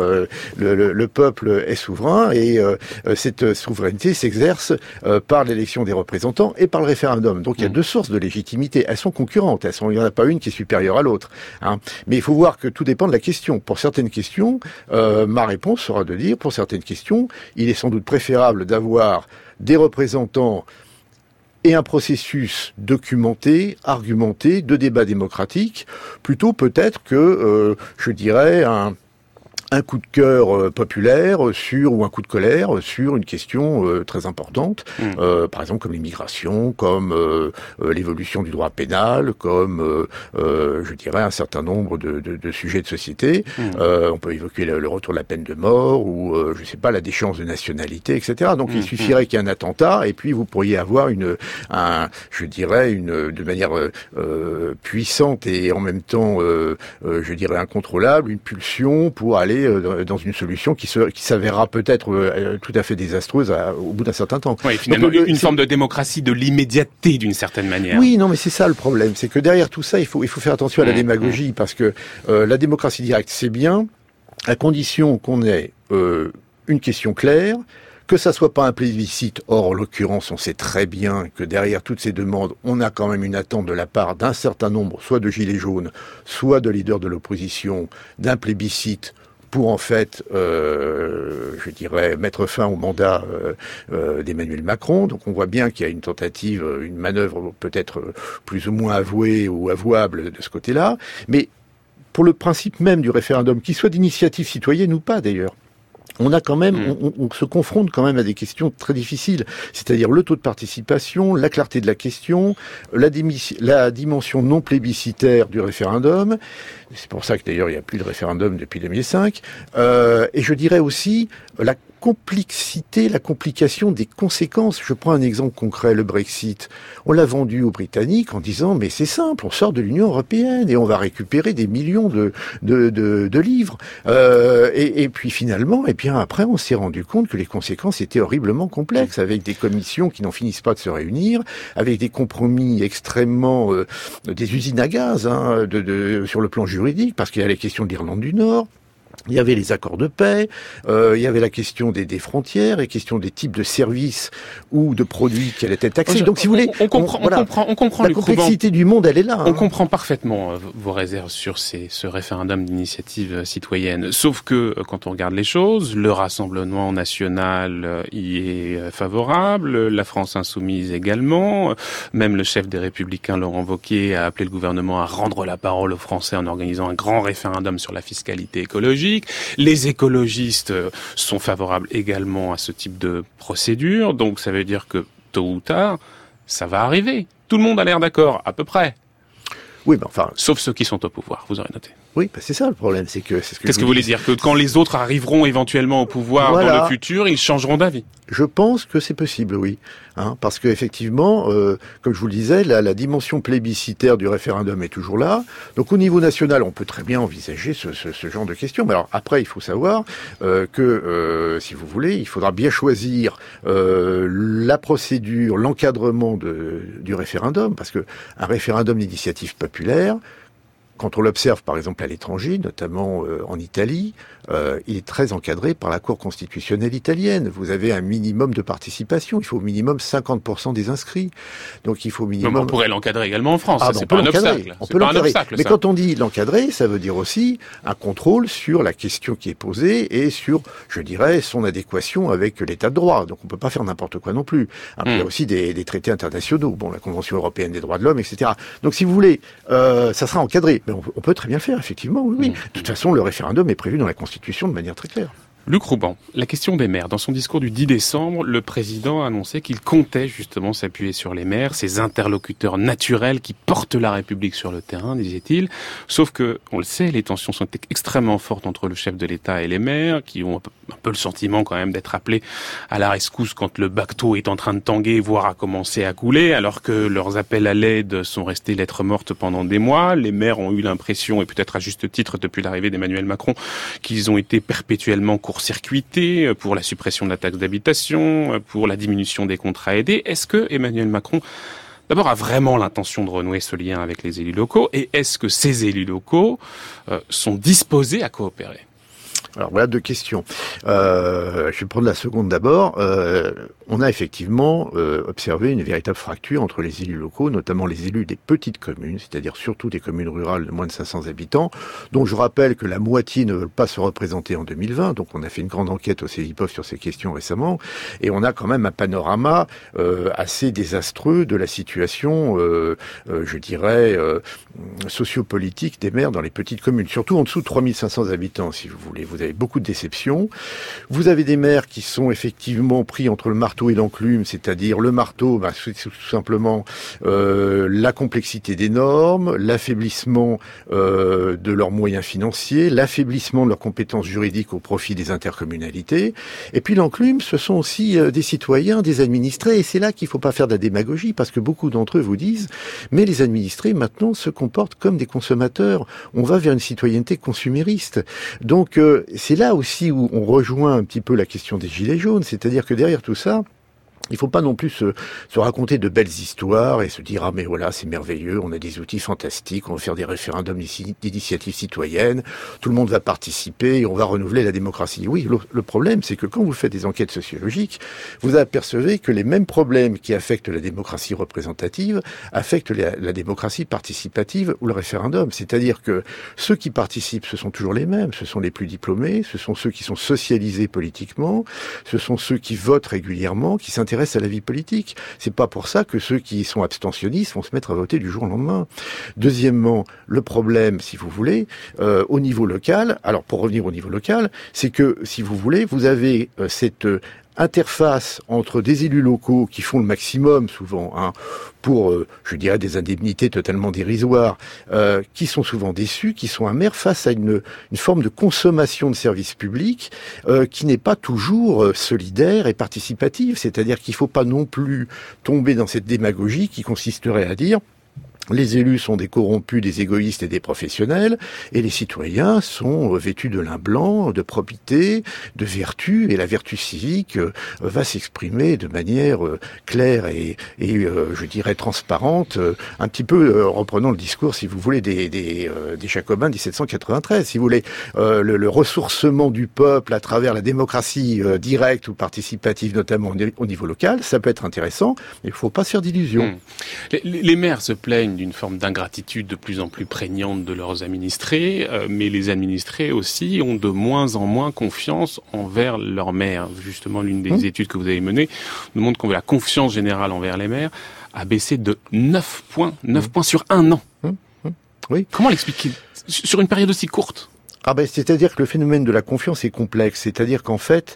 Le peuple est souverain et cette souveraineté s'exerce par l'élection des représentants et par le référendum. Donc il y a deux sources de légitimité. Elles sont concurrentes. Il n'y en a pas une qui est supérieure à l'autre. Mais il faut voir que tout dépend de la question. Pour certaines questions, ma réponse sera de dire, pour certaines questions, il est sans doute préférable d'avoir des représentants et un processus documenté, argumenté, de débat démocratique, plutôt peut-être que, je dirais, un coup de cœur populaire ou un coup de colère sur une question très importante, par exemple comme l'immigration, comme l'évolution du droit pénal, comme je dirais un certain nombre de sujets de société. On peut évoquer le retour de la peine de mort ou je sais pas, la déchéance de nationalité, etc. Donc il suffirait qu'il y ait un attentat et puis vous pourriez avoir de manière puissante et en même temps je dirais incontrôlable, une pulsion pour aller dans une solution qui s'avérera peut-être tout à fait désastreuse au bout d'un certain temps. Oui, finalement, donc, une forme de démocratie de l'immédiateté d'une certaine manière. Oui, non, mais c'est ça le problème, c'est que derrière tout ça, il faut faire attention à la démagogie, parce que la démocratie directe, c'est bien, à condition qu'on ait une question claire, que ça soit pas un plébiscite. Or, en l'occurrence, on sait très bien que derrière toutes ces demandes, on a quand même une attente de la part d'un certain nombre, soit de gilets jaunes, soit de leaders de l'opposition, d'un plébiscite pour en fait, je dirais, mettre fin au mandat d'Emmanuel Macron. Donc on voit bien qu'il y a une tentative, une manœuvre peut-être plus ou moins avouée ou avouable de ce côté-là. Mais pour le principe même du référendum, qu'il soit d'initiative citoyenne ou pas d'ailleurs, on a quand même, on se confronte quand même à des questions très difficiles, c'est-à-dire le taux de participation, la clarté de la question, la dimension non plébiscitaire du référendum. C'est pour ça que d'ailleurs il n'y a plus de référendum depuis 2005. Et je dirais aussi la complexité, la complication des conséquences. Je prends un exemple concret, le Brexit. On l'a vendu aux Britanniques en disant mais c'est simple, on sort de l'Union européenne et on va récupérer des millions de livres. Et puis finalement, et bien après, on s'est rendu compte que les conséquences étaient horriblement complexes, avec des commissions qui n'en finissent pas de se réunir, avec des compromis extrêmement des usines à gaz sur le plan juridique, parce qu'il y a la question de l'Irlande du Nord. Il y avait les accords de paix, il y avait la question des frontières, la question des types de services ou de produits qui allaient être taxés. Donc, si vous voulez, on comprend. La complexité du monde, elle est là. On comprend parfaitement vos réserves sur ce référendum d'initiative citoyenne. Sauf que quand on regarde les choses, le Rassemblement national y est favorable, la France insoumise également. Même le chef des Républicains, Laurent Wauquiez, a appelé le gouvernement à rendre la parole aux Français en organisant un grand référendum sur la fiscalité écologique. Les écologistes sont favorables également à ce type de procédure, donc ça veut dire que tôt ou tard, ça va arriver. Tout le monde a l'air d'accord, à peu près. Oui, mais enfin... Sauf ceux qui sont au pouvoir, vous aurez noté. Oui, c'est ça le problème, c'est que... Qu'est-ce que vous voulez dire? Que quand les autres arriveront éventuellement au pouvoir dans le futur, ils changeront d'avis? Je pense que c'est possible, oui. Parce que effectivement, comme je vous le disais, la dimension plébiscitaire du référendum est toujours là. Donc au niveau national, on peut très bien envisager ce genre de questions. Mais alors après, il faut savoir que, si vous voulez, il faudra bien choisir la procédure, l'encadrement du référendum, parce que un référendum d'initiative populaire, quand on l'observe par exemple à l'étranger, notamment en Italie, il est très encadré par la Cour constitutionnelle italienne. Vous avez un minimum de participation, il faut au minimum 50% des inscrits. Donc il faut au minimum... on pourrait l'encadrer également en France, c'est pas un obstacle. On peut l'encadrer. Mais quand on dit l'encadrer, ça veut dire aussi un contrôle sur la question qui est posée et sur, je dirais, son adéquation avec l'état de droit. Donc on peut pas faire n'importe quoi non plus. Il y a aussi des traités internationaux, la Convention européenne des droits de l'homme, etc. Donc si vous voulez, ça sera encadré. Mais on peut très bien le faire, effectivement, oui. De toute façon, le référendum est prévu dans la Constitution de manière très claire. Luc Rouban, la question des maires. Dans son discours du 10 décembre, le président a annoncé qu'il comptait justement s'appuyer sur les maires, ces interlocuteurs naturels qui portent la République sur le terrain, disait-il. Sauf que, on le sait, les tensions sont extrêmement fortes entre le chef de l'État et les maires, qui ont un peu le sentiment quand même d'être appelés à la rescousse quand le bateau est en train de tanguer, voire a commencé à couler, alors que leurs appels à l'aide sont restés lettres mortes pendant des mois. Les maires ont eu l'impression, et peut-être à juste titre depuis l'arrivée d'Emmanuel Macron, qu'ils ont été perpétuellement court-circuité pour la suppression de la taxe d'habitation, pour la diminution des contrats aidés. Est-ce que Emmanuel Macron, d'abord, a vraiment l'intention de renouer ce lien avec les élus locaux? Et est-ce que ces élus locaux sont disposés à coopérer? Alors voilà deux questions. Je vais prendre la seconde d'abord. On a effectivement observé une véritable fracture entre les élus locaux, notamment les élus des petites communes, c'est-à-dire surtout des communes rurales de moins de 500 habitants, dont je rappelle que la moitié ne veulent pas se représenter en 2020. Donc on a fait une grande enquête au CEVIPOF sur ces questions récemment, et on a quand même un panorama assez désastreux de la situation, je dirais, sociopolitique des maires dans les petites communes, surtout en dessous de 3500 habitants, si vous voulez. Vous vous avez beaucoup de déceptions. Vous avez des maires qui sont effectivement pris entre le marteau et l'enclume, c'est-à-dire le marteau, c'est tout simplement la complexité des normes, l'affaiblissement de leurs moyens financiers, l'affaiblissement de leurs compétences juridiques au profit des intercommunalités. Et puis l'enclume, ce sont aussi des citoyens, des administrés, et c'est là qu'il ne faut pas faire de la démagogie, parce que beaucoup d'entre eux vous disent, mais les administrés maintenant se comportent comme des consommateurs. On va vers une citoyenneté consumériste. Donc c'est là aussi où on rejoint un petit peu la question des gilets jaunes, c'est-à-dire que derrière tout ça, il faut pas non plus se raconter de belles histoires et se dire ah mais voilà c'est merveilleux, on a des outils fantastiques, on va faire des référendums d'initiative citoyenne, tout le monde va participer et on va renouveler la démocratie. Oui, le problème c'est que quand vous faites des enquêtes sociologiques, vous apercevez que les mêmes problèmes qui affectent la démocratie représentative affectent la démocratie participative ou le référendum. C'est-à-dire que ceux qui participent, ce sont toujours les mêmes, ce sont les plus diplômés, ce sont ceux qui sont socialisés politiquement, ce sont ceux qui votent régulièrement, qui s'intéressent à la vie politique. C'est pas pour ça que ceux qui sont abstentionnistes vont se mettre à voter du jour au lendemain. Deuxièmement, le problème, si vous voulez, au niveau local, alors pour revenir au niveau local, c'est que, si vous voulez, vous avez cette interface entre des élus locaux qui font le maximum souvent pour, je dirais, des indemnités totalement dérisoires, qui sont souvent déçus, qui sont amers face à une forme de consommation de services publics qui n'est pas toujours solidaire et participative. C'est-à-dire qu'il ne faut pas non plus tomber dans cette démagogie qui consisterait à dire les élus sont des corrompus, des égoïstes et des professionnels, et les citoyens sont vêtus de lin blanc, de probité, de vertu, et la vertu civique va s'exprimer de manière claire et je dirais transparente, un petit peu reprenant le discours, si vous voulez, des Jacobins de 1793. Si vous voulez, le ressourcement du peuple à travers la démocratie directe ou participative, notamment au niveau local, ça peut être intéressant, mais il ne faut pas se faire d'illusions. Les maires se plaignent d'une forme d'ingratitude de plus en plus prégnante de leurs administrés, mais les administrés aussi ont de moins en moins confiance envers leurs maires. Justement, l'une des études que vous avez menées nous montre que la confiance générale envers les maires a baissé de 9 points sur un an. Oui. Comment l'expliquer sur une période aussi courte? C'est-à-dire que le phénomène de la confiance est complexe. C'est-à-dire qu'en fait,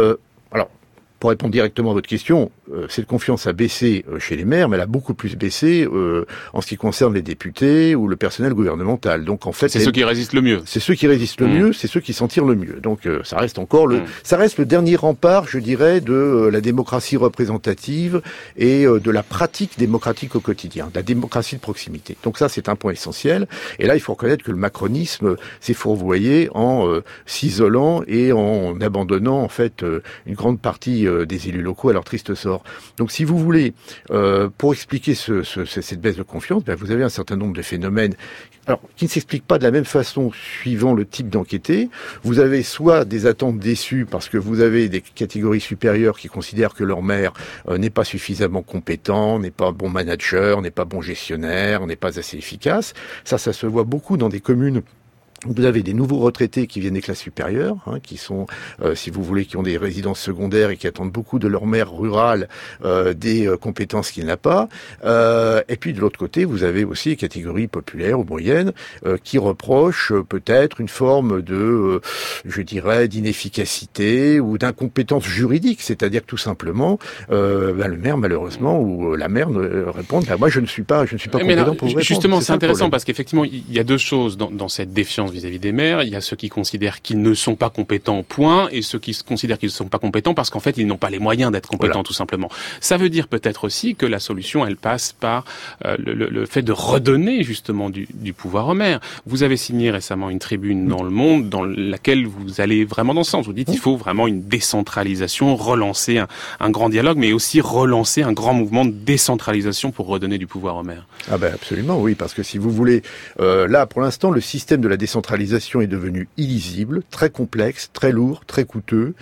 pour répondre directement à votre question, cette confiance a baissé chez les maires, mais elle a beaucoup plus baissé en ce qui concerne les députés ou le personnel gouvernemental. Donc en fait, c'est ceux qui résistent le mieux. C'est ceux qui résistent le mieux, c'est ceux qui s'en tirent le mieux. Donc ça reste encore ça reste le dernier rempart, je dirais, de la démocratie représentative et de la pratique démocratique au quotidien, de la démocratie de proximité. Donc ça, c'est un point essentiel. Et là, il faut reconnaître que le macronisme s'est fourvoyé en s'isolant et en abandonnant en fait une grande partie des élus locaux à leur triste sort. Donc si vous voulez, pour expliquer cette baisse de confiance, vous avez un certain nombre de phénomènes qui ne s'expliquent pas de la même façon suivant le type d'enquêté. Vous avez soit des attentes déçues parce que vous avez des catégories supérieures qui considèrent que leur maire n'est pas suffisamment compétent, n'est pas bon manager, n'est pas bon gestionnaire, n'est pas assez efficace. Ça se voit beaucoup dans des communes. Vous avez des nouveaux retraités qui viennent des classes supérieures, qui sont, si vous voulez, qui ont des résidences secondaires et qui attendent beaucoup de leur maire rural des compétences qu'il n'a pas. Et puis de l'autre côté, vous avez aussi les catégories populaires ou moyennes qui reprochent peut-être une forme de, je dirais, d'inefficacité ou d'incompétence juridique. C'est-à-dire que tout simplement, le maire malheureusement ou la maire répondent moi je ne suis pas compétent pour vous répondre. Justement, c'est intéressant parce qu'effectivement, il y a deux choses dans cette défiance vis-à-vis des maires. Il y a ceux qui considèrent qu'ils ne sont pas compétents, point, et ceux qui considèrent qu'ils ne sont pas compétents parce qu'en fait, ils n'ont pas les moyens d'être compétents, tout simplement. Ça veut dire peut-être aussi que la solution, elle passe par le fait de redonner justement du pouvoir aux maires. Vous avez signé récemment une tribune dans Le Monde dans laquelle vous allez vraiment dans ce sens. Vous dites qu'il faut vraiment une décentralisation, relancer un grand dialogue, mais aussi relancer un grand mouvement de décentralisation pour redonner du pouvoir aux maires. Absolument, oui, parce que si vous voulez, là, pour l'instant, le système de la décentralisation est devenu illisible, très complexe, très lourd, très coûteux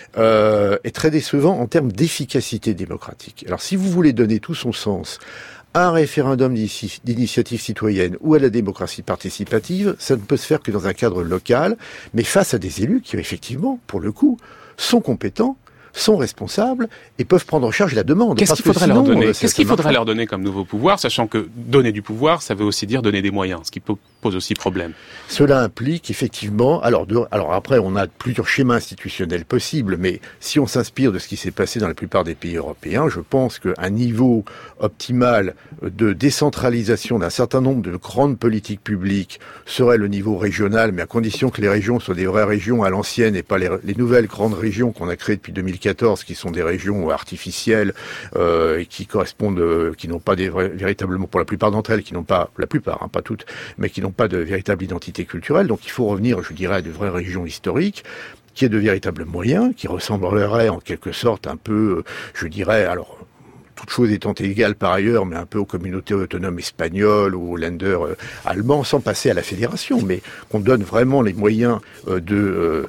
et très décevant en termes d'efficacité démocratique. Alors si vous voulez donner tout son sens à un référendum d'initiative citoyenne ou à la démocratie participative, ça ne peut se faire que dans un cadre local, mais face à des élus qui effectivement, pour le coup, sont compétents, sont responsables et peuvent prendre en charge la demande. Qu'est-ce qu'il faudrait leur donner ? Qu'est-ce qu'il faudrait leur donner comme nouveau pouvoir, sachant que donner du pouvoir, ça veut aussi dire donner des moyens, ce qui pose aussi problème. Cela implique effectivement, alors après on a plusieurs schémas institutionnels possibles, mais si on s'inspire de ce qui s'est passé dans la plupart des pays européens, je pense qu'un niveau optimal de décentralisation d'un certain nombre de grandes politiques publiques serait le niveau régional, mais à condition que les régions soient des vraies régions à l'ancienne et pas les nouvelles grandes régions qu'on a créées depuis 2014, qui sont des régions artificielles et qui correspondent, qui n'ont pas véritablement, pour la plupart d'entre elles, qui n'ont pas, la plupart, hein, pas toutes, mais qui n'ont pas de véritable identité culturelle. Donc il faut revenir, je dirais, à de vraies régions historiques, qui aient de véritables moyens, qui ressembleraient en quelque sorte un peu, je dirais, alors toutes choses étant égales par ailleurs, mais un peu aux communautés autonomes espagnoles ou aux Länder allemands, sans passer à la fédération, mais qu'on donne vraiment les moyens de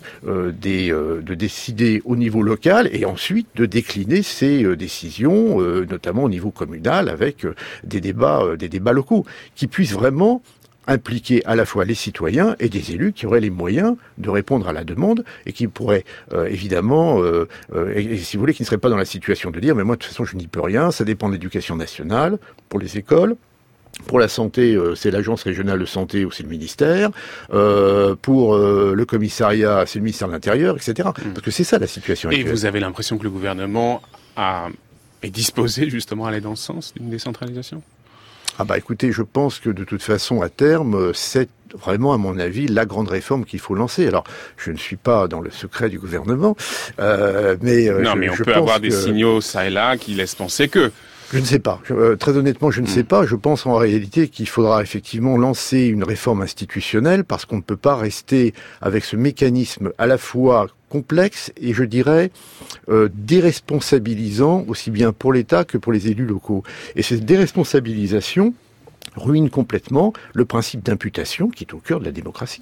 décider au niveau local et ensuite de décliner ces décisions, notamment au niveau communal, avec des débats locaux, qui puissent vraiment impliquer à la fois les citoyens et des élus qui auraient les moyens de répondre à la demande et qui pourraient évidemment, et si vous voulez, qui ne seraient pas dans la situation de dire « mais moi de toute façon je n'y peux rien, ça dépend de l'éducation nationale, pour les écoles ». Pour la santé, c'est l'agence régionale de santé ou c'est le ministère. Pour le commissariat, c'est le ministère de l'Intérieur, etc. Parce que c'est ça la situation actuelle. Et vous avez l'impression que le gouvernement est disposé justement à aller dans le sens d'une décentralisation ? Ah bah écoutez, je pense que de toute façon, à terme, c'est vraiment, à mon avis, la grande réforme qu'il faut lancer. Alors, je ne suis pas dans le secret du gouvernement, mais on peut avoir des signaux ça et là qui laissent penser que... Je ne sais pas. Très honnêtement, je ne sais pas. Je pense en réalité qu'il faudra effectivement lancer une réforme institutionnelle parce qu'on ne peut pas rester avec ce mécanisme à la fois complexe et, je dirais, déresponsabilisant aussi bien pour l'État que pour les élus locaux. Et cette déresponsabilisation ruine complètement le principe d'imputation qui est au cœur de la démocratie.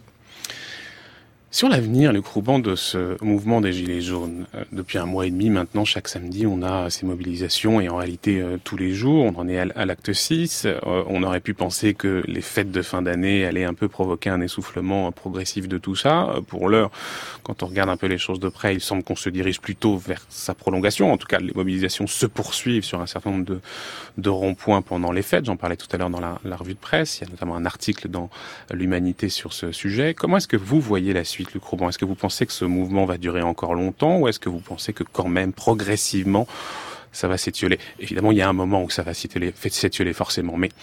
Sur l'avenir, Luc Rouban, de ce mouvement des Gilets jaunes, depuis 1 mois et demi maintenant, chaque samedi, on a ces mobilisations et en réalité tous les jours, on en est à l'acte 6. On aurait pu penser que les fêtes de fin d'année allaient un peu provoquer un essoufflement progressif de tout ça. Pour l'heure, quand on regarde un peu les choses de près, il semble qu'on se dirige plutôt vers sa prolongation. En tout cas, les mobilisations se poursuivent sur un certain nombre de ronds-points pendant les fêtes. J'en parlais tout à l'heure dans la revue de presse. Il y a notamment un article dans l'Humanité sur ce sujet. Comment est-ce que vous voyez la suite, Luc Rouban? Est-ce que vous pensez que ce mouvement va durer encore longtemps ou est-ce que vous pensez que quand même, progressivement, ça va s'étioler? Évidemment, il y a un moment où ça va s'étioler forcément, mais...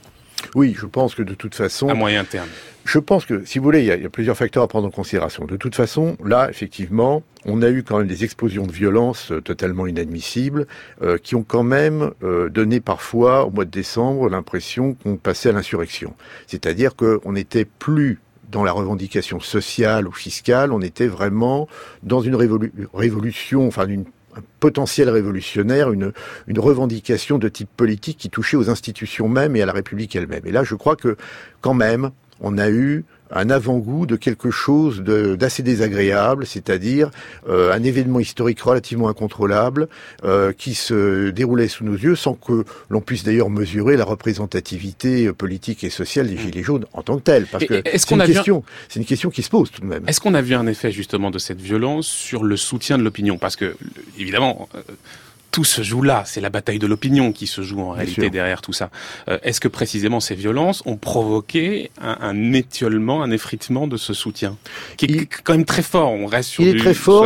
Oui, je pense que de toute façon... À moyen terme. Je pense que, si vous voulez, il y a plusieurs facteurs à prendre en considération. De toute façon, là, effectivement, on a eu quand même des explosions de violence totalement inadmissibles qui ont quand même donné parfois, au mois de décembre, l'impression qu'on passait à l'insurrection. C'est-à-dire qu'on n'était plus dans la revendication sociale ou fiscale, on était vraiment dans une révolution, enfin un potentiel révolutionnaire, une revendication de type politique qui touchait aux institutions mêmes et à la République elle-même. Et là, je crois que, quand même, on a eu un avant-goût de quelque chose d'assez désagréable, c'est-à-dire un événement historique relativement incontrôlable qui se déroulait sous nos yeux sans que l'on puisse d'ailleurs mesurer la représentativité politique et sociale des Gilets jaunes en tant que telle. Parce que c'est une question qui se pose tout de même. Est-ce qu'on a vu un effet justement de cette violence sur le soutien de l'opinion? Parce que, évidemment... tout se joue là, c'est la bataille de l'opinion qui se joue en réalité derrière tout ça. Est-ce que précisément ces violences ont provoqué un étiolement, un effritement de ce soutien qui est quand même très fort? On reste sur il est très fort,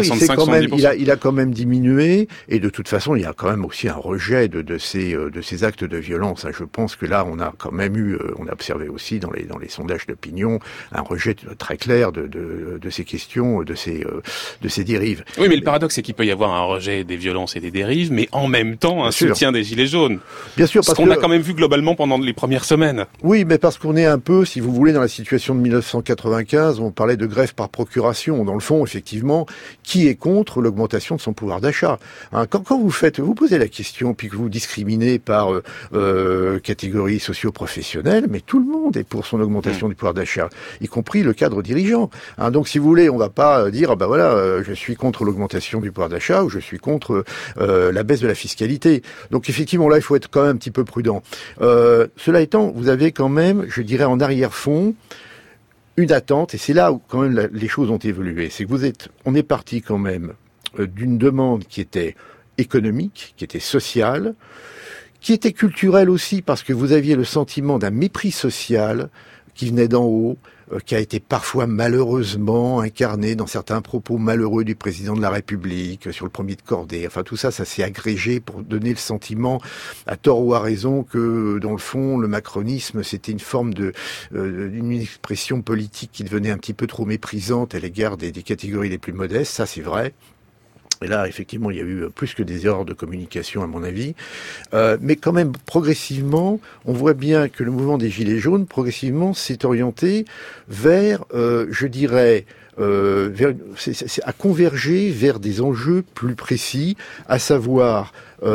il a quand même diminué, et de toute façon il y a quand même aussi un rejet de ces actes de violence. Je pense que là on a quand même eu, on a observé aussi dans les sondages d'opinion un rejet très clair de ces questions, de ces dérives. Oui, mais le paradoxe c'est qu'il peut y avoir un rejet des violences et des dérives, mais en même temps un soutien des Gilets jaunes. Bien sûr, parce qu'on a quand même vu globalement pendant les premières semaines. Oui, mais parce qu'on est un peu, si vous voulez, dans la situation de 1995, on parlait de grève par procuration. Dans le fond, effectivement, qui est contre l'augmentation de son pouvoir d'achat? Quand vous posez la question, puis que vous discriminez par catégorie socio-professionnelle, mais tout le monde est pour son augmentation du pouvoir d'achat, y compris le cadre dirigeant. Donc, si vous voulez, on va pas dire, je suis contre l'augmentation du pouvoir d'achat ou je suis contre la baisse de la fiscalité. Donc effectivement là il faut être quand même un petit peu prudent. Cela étant, vous avez quand même, je dirais en arrière-fond, une attente, et c'est là où quand même les choses ont évolué. C'est que on est parti quand même d'une demande qui était économique, qui était sociale, qui était culturelle aussi, parce que vous aviez le sentiment d'un mépris social qui venait d'en haut, qui a été parfois malheureusement incarné dans certains propos malheureux du président de la République, sur le premier de cordée. Enfin, tout ça, ça s'est agrégé pour donner le sentiment, à tort ou à raison, que dans le fond, le macronisme, c'était une forme d'une expression politique qui devenait un petit peu trop méprisante à l'égard des catégories les plus modestes. Ça, c'est vrai. Et là, effectivement, il y a eu plus que des erreurs de communication, à mon avis. Mais quand même, progressivement, on voit bien que le mouvement des Gilets jaunes, progressivement, s'est orienté vers, je dirais, à converger vers des enjeux plus précis, à savoir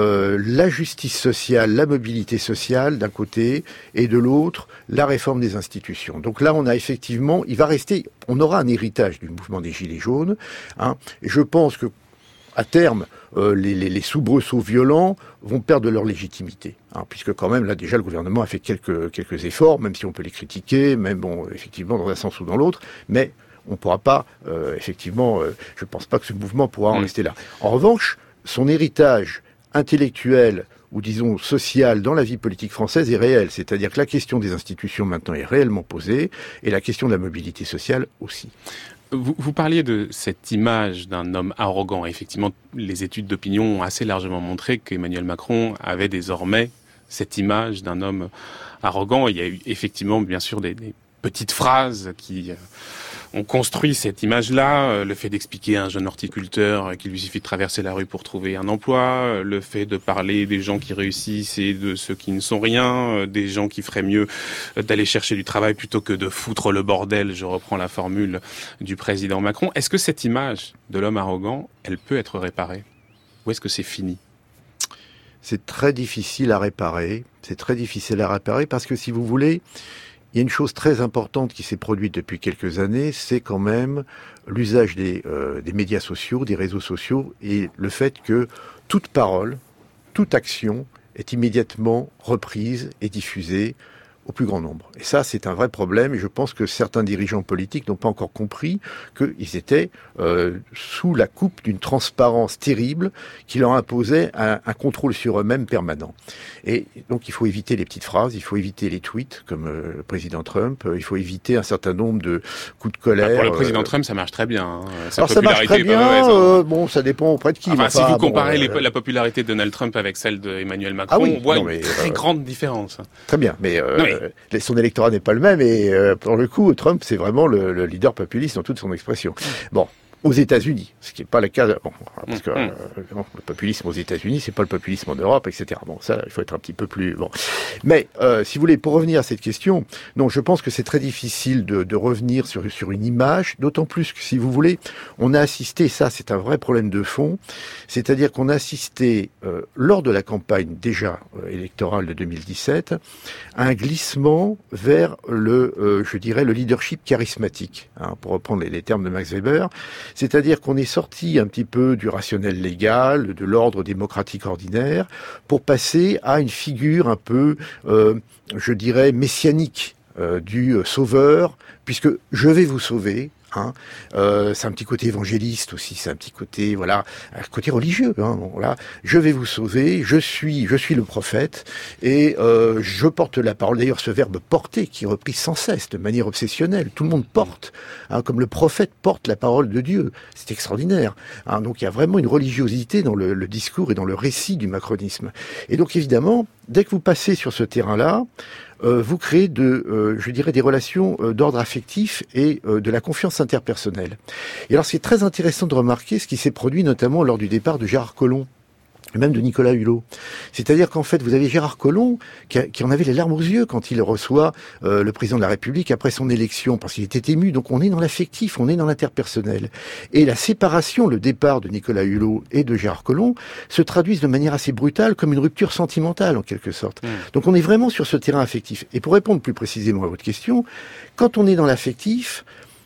la justice sociale, la mobilité sociale d'un côté, et de l'autre, la réforme des institutions. Donc là, on a effectivement, on aura un héritage du mouvement des Gilets jaunes. Et je pense que à terme, les soubresauts violents vont perdre leur légitimité, puisque quand même, là, déjà, le gouvernement a fait quelques efforts, même si on peut les critiquer, même, bon, effectivement, dans un sens ou dans l'autre, mais on ne pourra pas, effectivement, je ne pense pas que ce mouvement pourra en rester là. En revanche, son héritage intellectuel ou disons social dans la vie politique française est réel, c'est-à-dire que la question des institutions maintenant est réellement posée, et la question de la mobilité sociale aussi. Vous parliez de cette image d'un homme arrogant. Effectivement, les études d'opinion ont assez largement montré qu'Emmanuel Macron avait désormais cette image d'un homme arrogant. Il y a eu effectivement, bien sûr, des petites phrases qui ont construit cette image-là. Le fait d'expliquer à un jeune horticulteur qu'il lui suffit de traverser la rue pour trouver un emploi, le fait de parler des gens qui réussissent et de ceux qui ne sont rien, des gens qui feraient mieux d'aller chercher du travail plutôt que de foutre le bordel, je reprends la formule du président Macron. Est-ce que cette image de l'homme arrogant, elle peut être réparée? Ou est-ce que c'est fini? C'est très difficile à réparer. C'est très difficile à réparer parce que, si vous voulez, il y a une chose très importante qui s'est produite depuis quelques années, c'est quand même l'usage des médias sociaux, des réseaux sociaux, et le fait que toute parole, toute action est immédiatement reprise et diffusée au plus grand nombre. Et ça, c'est un vrai problème, et je pense que certains dirigeants politiques n'ont pas encore compris qu'ils étaient sous la coupe d'une transparence terrible qui leur imposait un contrôle sur eux-mêmes permanent. Et donc, il faut éviter les petites phrases, il faut éviter les tweets, comme le président Trump, il faut éviter un certain nombre de coups de colère. Pour le président Trump, ça marche très bien. Alors, ça marche très bien, bon, ça dépend auprès de qui. Enfin, si vous comparez la popularité de Donald Trump avec celle d'Emmanuel Macron, on voit une très grande différence. Très bien, mais son électorat n'est pas le même, et pour le coup, Trump, c'est vraiment le leader populiste dans toute son expression. Bon. Aux États-Unis, ce qui n'est pas le cas, parce que le populisme aux États-Unis, c'est pas le populisme en Europe, etc. Bon, ça, il faut être un petit peu plus bon. Mais si vous voulez, pour revenir à cette question, non, je pense que c'est très difficile de revenir sur une image, d'autant plus que, si vous voulez, on a assisté, ça, c'est un vrai problème de fond, c'est-à-dire qu'on a assisté lors de la campagne déjà électorale de 2017 à un glissement vers je dirais, le leadership charismatique, pour reprendre les termes de Max Weber. C'est-à-dire qu'on est sorti un petit peu du rationnel légal, de l'ordre démocratique ordinaire, pour passer à une figure un peu, je dirais, messianique du sauveur, puisque je vais vous sauver. C'est un petit côté évangéliste aussi, c'est un petit côté, voilà, un côté religieux. Voilà, je vais vous sauver, je suis le prophète, et je porte la parole. D'ailleurs, ce verbe porter qui est repris sans cesse, de manière obsessionnelle, tout le monde porte, comme le prophète porte la parole de Dieu. C'est extraordinaire. Donc il y a vraiment une religiosité dans le discours et dans le récit du macronisme. Et donc évidemment, dès que vous passez sur ce terrain-là, vous créez je dirais, des relations d'ordre affectif et de la confiance interpersonnelle. Et alors, c'est très intéressant de remarquer ce qui s'est produit notamment lors du départ de Gérard Collomb, et même de Nicolas Hulot. C'est-à-dire qu'en fait, vous avez Gérard Collomb qui en avait les larmes aux yeux quand il reçoit le président de la République après son élection, parce qu'il était ému. Donc on est dans l'affectif, on est dans l'interpersonnel. Et la séparation, le départ de Nicolas Hulot et de Gérard Collomb se traduisent de manière assez brutale comme une rupture sentimentale, en quelque sorte. Donc on est vraiment sur ce terrain affectif. Et pour répondre plus précisément à votre question, quand on est dans l'affectif,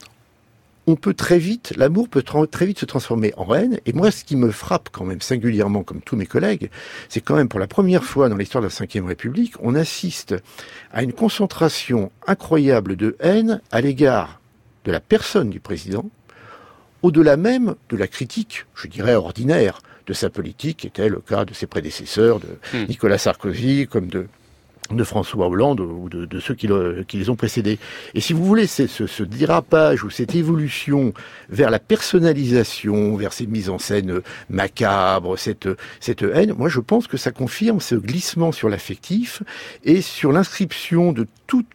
on peut très vite, l'amour peut très vite se transformer en haine. Et moi, ce qui me frappe quand même singulièrement, comme tous mes collègues, c'est quand même pour la première fois dans l'histoire de la Ve République, on assiste à une concentration incroyable de haine à l'égard de la personne du président, au-delà même de la critique, je dirais ordinaire, de sa politique, qui était le cas de ses prédécesseurs, de Nicolas Sarkozy, comme de François Hollande ou de ceux qui les ont précédés. Et si vous voulez, c'est ce dérapage ou cette évolution vers la personnalisation, vers ces mises en scène macabres, cette haine, moi je pense que ça confirme ce glissement sur l'affectif et sur l'inscription de tout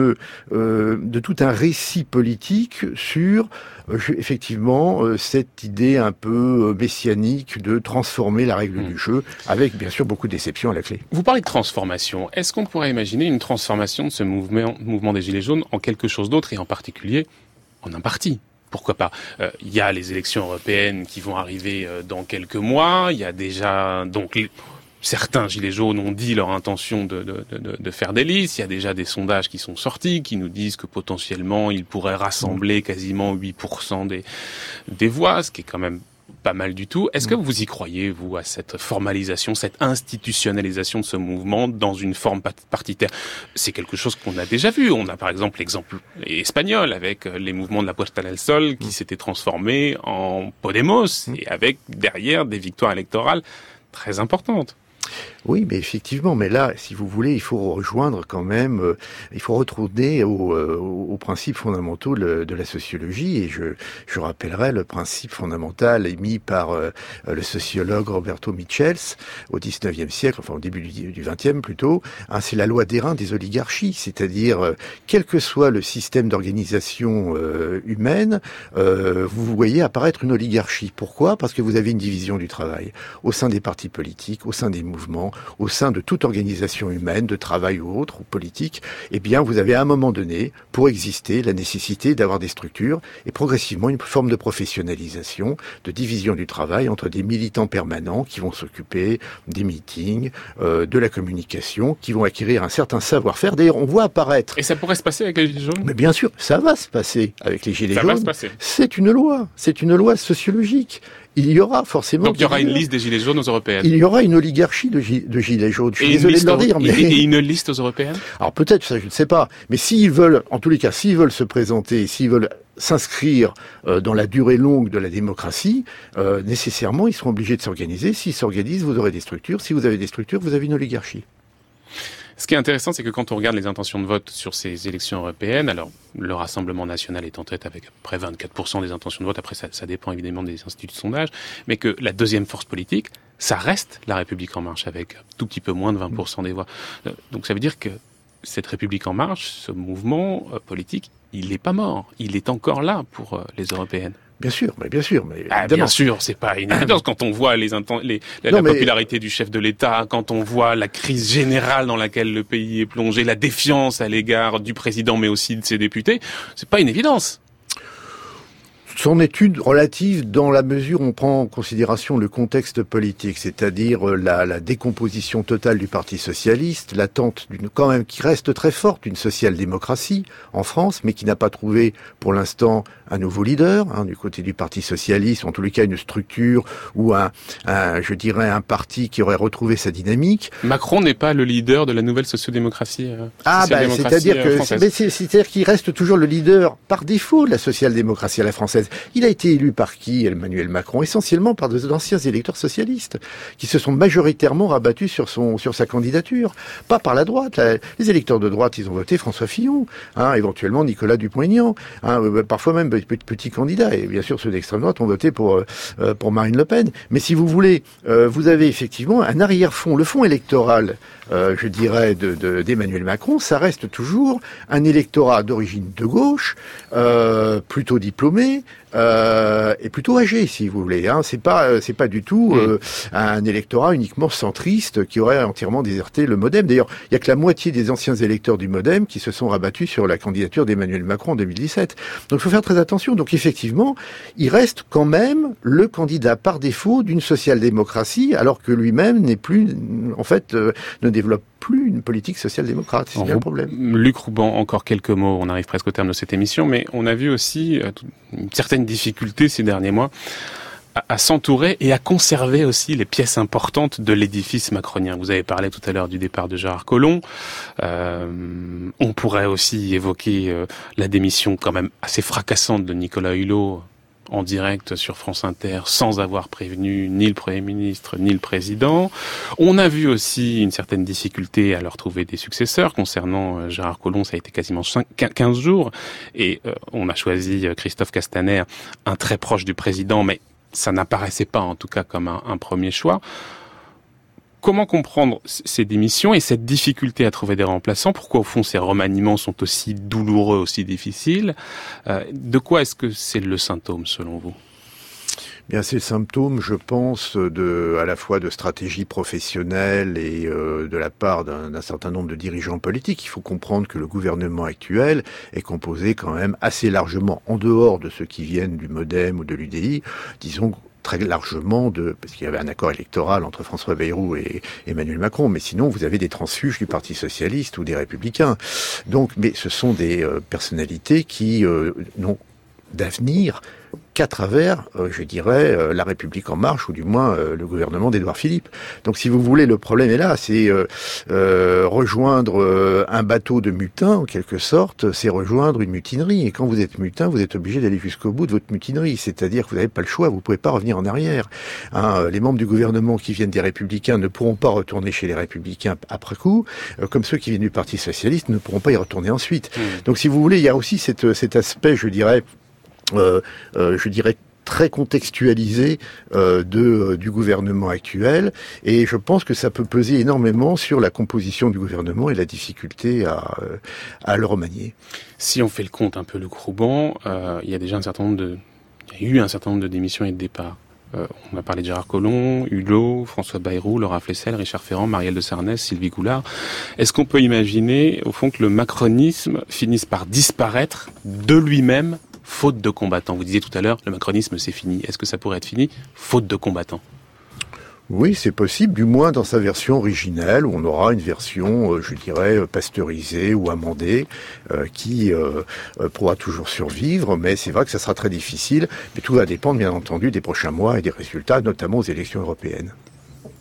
un récit politique sur effectivement cette idée un peu messianique de transformer la règle du jeu, avec bien sûr beaucoup de déceptions à la clé. Vous parlez de transformation. Est-ce qu'on pourrait imaginer une transformation de ce mouvement des Gilets jaunes en quelque chose d'autre, et en particulier en un parti ? Pourquoi pas ? Il y a les élections européennes qui vont arriver dans quelques mois. Il y a déjà certains Gilets jaunes ont dit leur intention de faire des listes. Il y a déjà des sondages qui sont sortis, qui nous disent que potentiellement ils pourraient rassembler quasiment 8% des voix, ce qui est quand même pas mal du tout. Est-ce que vous y croyez, vous, à cette formalisation, cette institutionnalisation de ce mouvement dans une forme partitaire ? C'est quelque chose qu'on a déjà vu. On a par exemple l'exemple espagnol avec les mouvements de la Puerta del Sol qui s'étaient transformés en Podemos et avec derrière des victoires électorales très importantes. Oui, mais effectivement, mais là, si vous voulez, il faut rejoindre quand même, il faut retourner aux principes fondamentaux de la sociologie, et je rappellerai le principe fondamental émis par le sociologue Roberto Michels au XIXe siècle, enfin au début du XXe plutôt, c'est la loi d'airain des oligarchies, c'est-à-dire quel que soit le système d'organisation humaine, vous voyez apparaître une oligarchie. Pourquoi ? Parce que vous avez une division du travail au sein des partis politiques, au sein des mouvements, au sein de toute organisation humaine, de travail ou autre, ou politique, eh bien, vous avez à un moment donné, pour exister, la nécessité d'avoir des structures et progressivement une forme de professionnalisation, de division du travail entre des militants permanents qui vont s'occuper des meetings, de la communication, qui vont acquérir un certain savoir-faire. D'ailleurs, on voit apparaître... Et ça pourrait se passer avec les Gilets jaunes ? Mais bien sûr, ça va se passer avec les Gilets jaunes. Ça va se passer. C'est une loi sociologique. Il y aura forcément... Donc il y aura une liste des Gilets jaunes aux européennes. Il y aura une oligarchie de Gilets jaunes. Je suis désolé de leur dire, mais... Et une liste aux européennes ? Alors peut-être, ça je ne sais pas. Mais s'ils veulent, en tous les cas, s'ils veulent se présenter, s'ils veulent s'inscrire dans la durée longue de la démocratie, nécessairement, ils seront obligés de s'organiser. S'ils s'organisent, vous aurez des structures. Si vous avez des structures, vous avez une oligarchie. Ce qui est intéressant, c'est que quand on regarde les intentions de vote sur ces élections européennes, alors le Rassemblement national est en tête avec à peu près 24% des intentions de vote, après ça dépend évidemment des instituts de sondage, mais que la deuxième force politique, ça reste la République en marche avec tout petit peu moins de 20% des voix. Donc ça veut dire que cette République en marche, ce mouvement politique, il n'est pas mort, il est encore là pour les européennes. Bien sûr, mais bien sûr, c'est pas une évidence quand on voit la popularité du chef de l'État, quand on voit la crise générale dans laquelle le pays est plongé, la défiance à l'égard du président mais aussi de ses députés, c'est pas une évidence. Son étude relative dans la mesure où on prend en considération le contexte politique, c'est-à-dire la décomposition totale du Parti socialiste, l'attente quand même qui reste très forte d'une social-démocratie en France, mais qui n'a pas trouvé pour l'instant un nouveau leader du côté du Parti socialiste, en tous les cas une structure ou je dirais un parti qui aurait retrouvé sa dynamique. Macron n'est pas le leader de la nouvelle sociodémocratie. C'est-à-dire qu'il reste toujours le leader par défaut de la social-démocratie à la française. Il a été élu par qui, Emmanuel Macron? Essentiellement par d'anciens électeurs socialistes, qui se sont majoritairement rabattus sur sa candidature. Pas par la droite. Les électeurs de droite, ils ont voté François Fillon, éventuellement Nicolas Dupont-Aignan, parfois même petits candidats. Et bien sûr, ceux d'extrême droite ont voté pour Marine Le Pen. Mais si vous voulez, vous avez effectivement un arrière-fond. Le fond électoral, je dirais, d'Emmanuel Macron, ça reste toujours un électorat d'origine de gauche, plutôt diplômé, et plutôt âgé, si vous voulez. C'est pas du tout un électorat uniquement centriste qui aurait entièrement déserté le MoDem. D'ailleurs, il y a que la moitié des anciens électeurs du MoDem qui se sont rabattus sur la candidature d'Emmanuel Macron en 2017. Donc, il faut faire très attention. Donc, effectivement, il reste quand même le candidat par défaut d'une social-démocratie, alors que lui-même n'est plus, en fait, ne développe plus une politique social-démocrate. C'est bien le problème. Luc Rouban, encore quelques mots. On arrive presque au terme de cette émission, mais on a vu aussi une certaine difficulté ces derniers mois à s'entourer et à conserver aussi les pièces importantes de l'édifice macronien. Vous avez parlé tout à l'heure du départ de Gérard Collomb. On pourrait aussi évoquer la démission quand même assez fracassante de Nicolas Hulot en direct sur France Inter sans avoir prévenu ni le Premier ministre ni le Président. On a vu aussi une certaine difficulté à leur trouver des successeurs. Concernant Gérard Collomb, ça a été quasiment 15 jours. Et on a choisi Christophe Castaner, un très proche du Président, mais ça n'apparaissait pas en tout cas comme un premier choix. Comment comprendre ces démissions et cette difficulté à trouver des remplaçants? Pourquoi, au fond, ces remaniements sont aussi douloureux, aussi difficiles? De quoi est-ce que c'est le symptôme, selon vous? Bien, c'est le symptôme, je pense, à la fois de stratégie professionnelle et de la part d'un certain nombre de dirigeants politiques. Il faut comprendre que le gouvernement actuel est composé quand même assez largement, en dehors de ceux qui viennent du MoDem ou de l'UDI, disons très largement parce qu'il y avait un accord électoral entre François Bayrou et Emmanuel Macron, mais sinon vous avez des transfuges du Parti Socialiste ou des Républicains. Donc, mais ce sont des personnalités qui n'ont d'avenir qu'à travers, je dirais, La République En Marche, ou du moins le gouvernement d'Édouard Philippe. Donc, si vous voulez, le problème est là, c'est rejoindre un bateau de mutins, en quelque sorte, c'est rejoindre une mutinerie. Et quand vous êtes mutin, vous êtes obligé d'aller jusqu'au bout de votre mutinerie, c'est-à-dire que vous n'avez pas le choix, vous ne pouvez pas revenir en arrière. Les membres du gouvernement qui viennent des Républicains ne pourront pas retourner chez les Républicains après coup, comme ceux qui viennent du Parti Socialiste ne pourront pas y retourner ensuite. Donc, si vous voulez, il y a aussi cet aspect, je dirais, très contextualisé du gouvernement actuel, et je pense que ça peut peser énormément sur la composition du gouvernement et la difficulté à le remanier. Si on fait le compte un peu Luc Rouban, il y a eu un certain nombre de démissions et de départs. On a parlé de Gérard Collomb, Hulot, François Bayrou, Laura Flessel, Richard Ferrand, Marielle de Sarnez, Sylvie Goulard. Est-ce qu'on peut imaginer, au fond, que le macronisme finisse par disparaître de lui-même, faute de combattants? Vous disiez tout à l'heure, le macronisme c'est fini. Est-ce que ça pourrait être fini, faute de combattants? Oui, c'est possible, du moins dans sa version originelle, où on aura une version, je dirais, pasteurisée ou amendée, qui pourra toujours survivre, mais c'est vrai que ça sera très difficile, mais tout va dépendre, bien entendu, des prochains mois et des résultats, notamment aux élections européennes. C'est-à-dire ?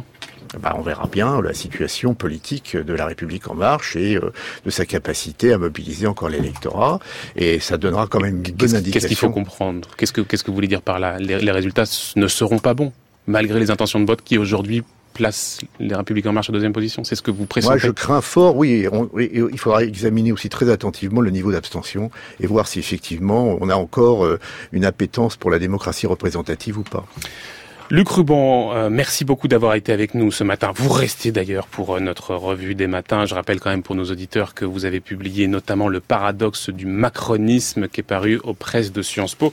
On verra bien la situation politique de La République En Marche et de sa capacité à mobiliser encore l'électorat, et ça donnera quand même une bonne indication. Qu'est-ce qu'il faut comprendre? Qu'est-ce que vous voulez dire par là? Les résultats ne seront pas bons, malgré les intentions de vote qui aujourd'hui placent Les Républicains En Marche en deuxième position. C'est ce que vous pressentez? Moi, je crains fort, oui. Il faudra examiner aussi très attentivement le niveau d'abstention et voir si effectivement on a encore une appétence pour la démocratie représentative ou pas. Luc Rouban, merci beaucoup d'avoir été avec nous ce matin. Vous restez d'ailleurs pour notre revue des matins. Je rappelle quand même pour nos auditeurs que vous avez publié notamment Le paradoxe du macronisme qui est paru aux presses de Sciences Po.